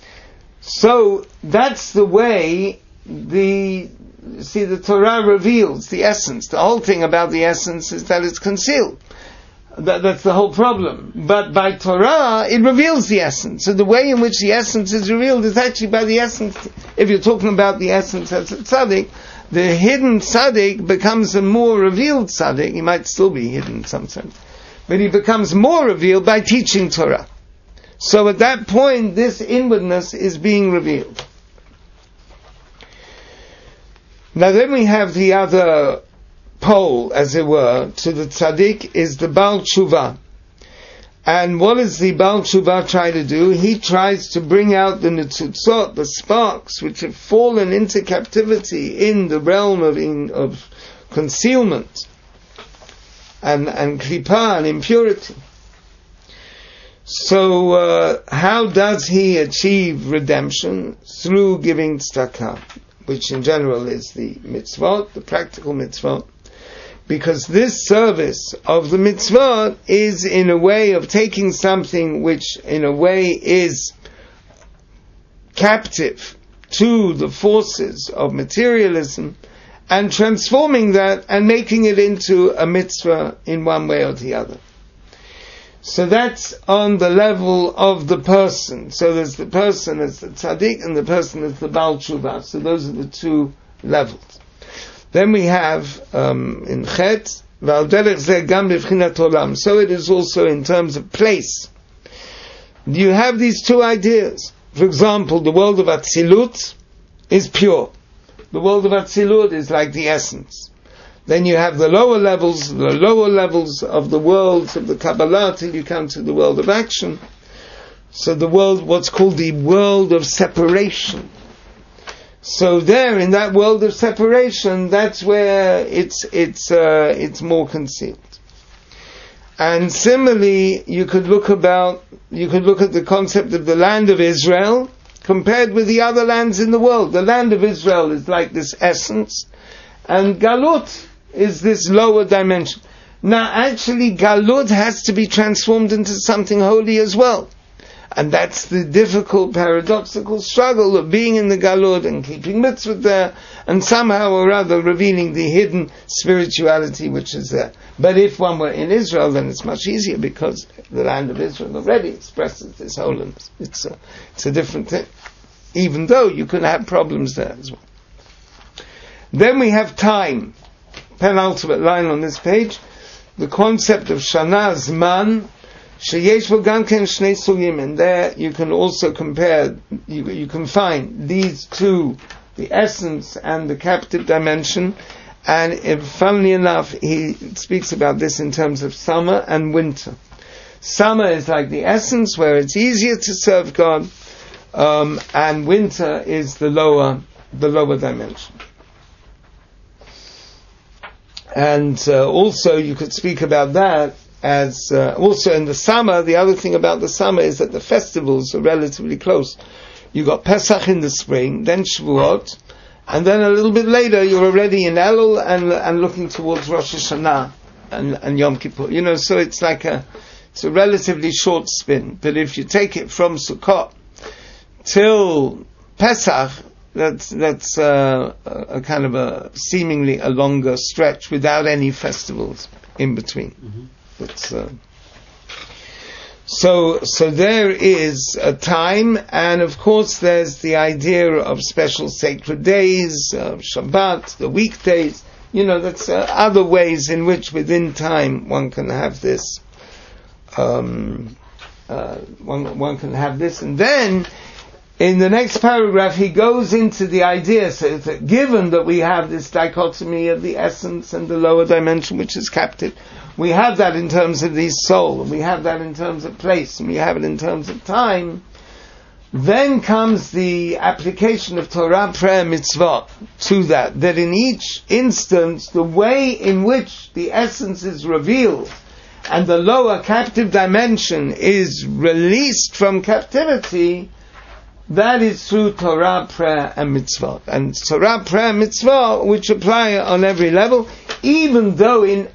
So, that's the way the, see, the Torah reveals the essence. The whole thing about the essence is that it's concealed. That, that's the whole problem. But by Torah, it reveals the essence. So the way in which the essence is revealed is actually by the essence. If you're talking about the essence as a tzaddik, the hidden tzaddik becomes a more revealed tzaddik. He might still be hidden in some sense, but he becomes more revealed by teaching Torah. So at that point, this inwardness is being revealed. Now then we have the other pole, as it were, to the tzaddik is the Baal Tshuva. And what does the Baal Tshuva try to do? He tries to bring out the netzutzot, the sparks, which have fallen into captivity in the realm of, in, of concealment and, and klipa and impurity. So, uh, how does he achieve redemption? Through giving tzedakah, which in general is the mitzvot, the practical mitzvot. Because this service of the mitzvot is in a way of taking something which in a way is captive to the forces of materialism and transforming that and making it into a mitzvah in one way or the other. So that's on the level of the person. So there's the person as the tzaddik and the person as the Baal Tshuva. So those are the two levels. Then we have um, in Chet, V'al derech zeh gam b'vchinat olam. So it is also in terms of place. You have these two ideas. For example, the world of Atzilut is pure. The world of Atzilut is like the essence. Then you have the lower levels, the lower levels of the worlds of the Kabbalah till you come to the world of action. So the world, what's called the world of separation. So there, in that world of separation, that's where it's it's uh, it's more concealed. And similarly, you could look about, you could look at the concept of the land of Israel compared with the other lands in the world. The land of Israel is like this essence, and Galut is this lower dimension. Now, actually, Galut has to be transformed into something holy as well. And that's the difficult, paradoxical struggle of being in the Galut and keeping mitzvot there, and somehow or other revealing the hidden spirituality which is there. But if one were in Israel, then it's much easier, because the land of Israel already expresses this holiness. It's a, it's a different thing, even though you can have problems there as well. Then we have time. Penultimate line on this page. The concept of Shana Zman, Sheyesh bo gam ken shnei sugim, and there you can also compare, you, you can find these two, the essence and the captive dimension, and if, funnily enough, he speaks about this in terms of summer and winter. Summer is like the essence, where it's easier to serve God, um, and winter is the lower, the lower dimension. And uh, also you could speak about that as uh, also in the summer. The other thing about the summer is that the festivals are relatively close. You got Pesach in the spring, then Shavuot, and then a little bit later you're already in Elul and and looking towards Rosh Hashanah and, and Yom Kippur. You know, so it's like a it's a relatively short spin. But if you take it from Sukkot till Pesach, That's that's uh, a, a kind of a seemingly a longer stretch without any festivals in between. Mm-hmm. It's, uh, so so there is a time, and of course there's the idea of special sacred days, uh, Shabbat, the weekdays. You know, that's uh, other ways in which within time one can have this. Um, uh, one one can have this, and then. In the next paragraph, he goes into the idea, so that given that we have this dichotomy of the essence and the lower dimension, which is captive, we have that in terms of the soul, and we have that in terms of place, and we have it in terms of time. Then comes the application of Torah, prayer, mitzvah to that, that in each instance, the way in which the essence is revealed, and the lower captive dimension is released from captivity, that is through Torah, prayer, and mitzvah. And Torah, prayer, and mitzvah, which apply on every level, even though in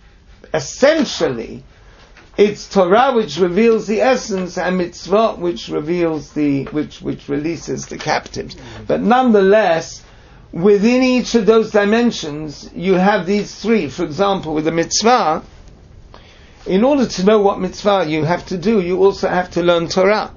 essentially it's Torah which reveals the essence, and mitzvah which reveals the, which, which releases the captives. But nonetheless, within each of those dimensions, you have these three. For example, with the mitzvah, in order to know what mitzvah you have to do, you also have to learn Torah.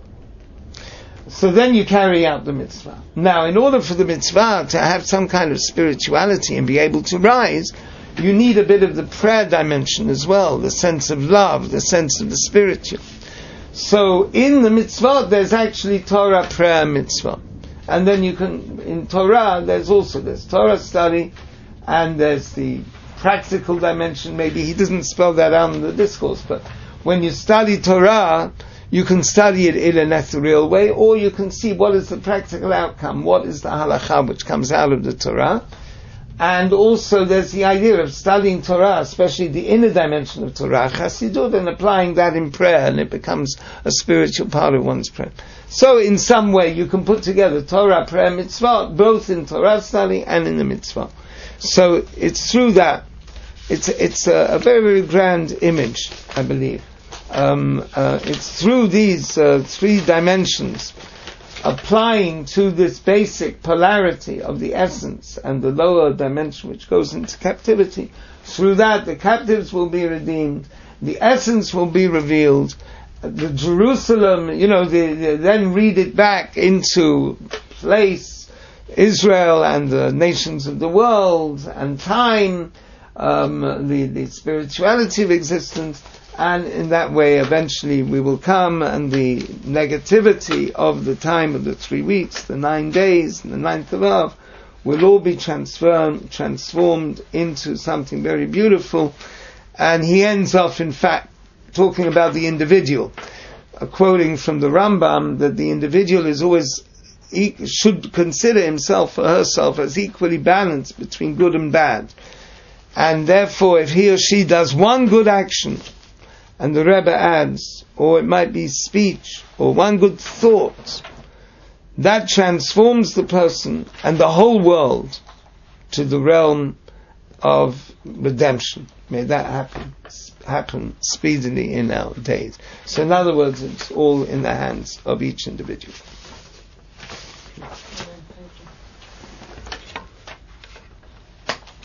So then you carry out the mitzvah. Now, in order for the mitzvah to have some kind of spirituality and be able to rise, you need a bit of the prayer dimension as well, the sense of love, the sense of the spiritual. So in the mitzvah, there's actually Torah, prayer, mitzvah. And then you can, in Torah, there's also, there's Torah study, and there's the practical dimension. Maybe he doesn't spell that out in the discourse, but when you study Torah, you can study it in an ethereal way, or you can see what is the practical outcome, what is the halakha which comes out of the Torah. And also there's the idea of studying Torah, especially the inner dimension of Torah, Chassidut, and applying that in prayer, and it becomes a spiritual part of one's prayer. So in some way you can put together Torah, prayer, mitzvah, both in Torah study and in the mitzvah. So it's through that. It's, it's a, a very, very grand image, I believe. Um, uh, it's through these uh, three dimensions, applying to this basic polarity of the essence and the lower dimension which goes into captivity. Through that, the captives will be redeemed, the essence will be revealed, the Jerusalem, you know, the, the, then read it back into place, Israel and the nations of the world and time, um, the, the spirituality of existence. And in that way, eventually we will come, and the negativity of the time of the three weeks, the nine days, and the ninth of Av, will all be transformed, transformed into something very beautiful. And he ends off, in fact, talking about the individual, uh, quoting from the Rambam that the individual is always e- should consider himself or herself as equally balanced between good and bad. And therefore, if he or she does one good action, And the Rebbe adds, or it might be speech, or one good thought, that transforms the person and the whole world to the realm of redemption. May that happen, happen speedily in our days. So in other words, it's all in the hands of each individual.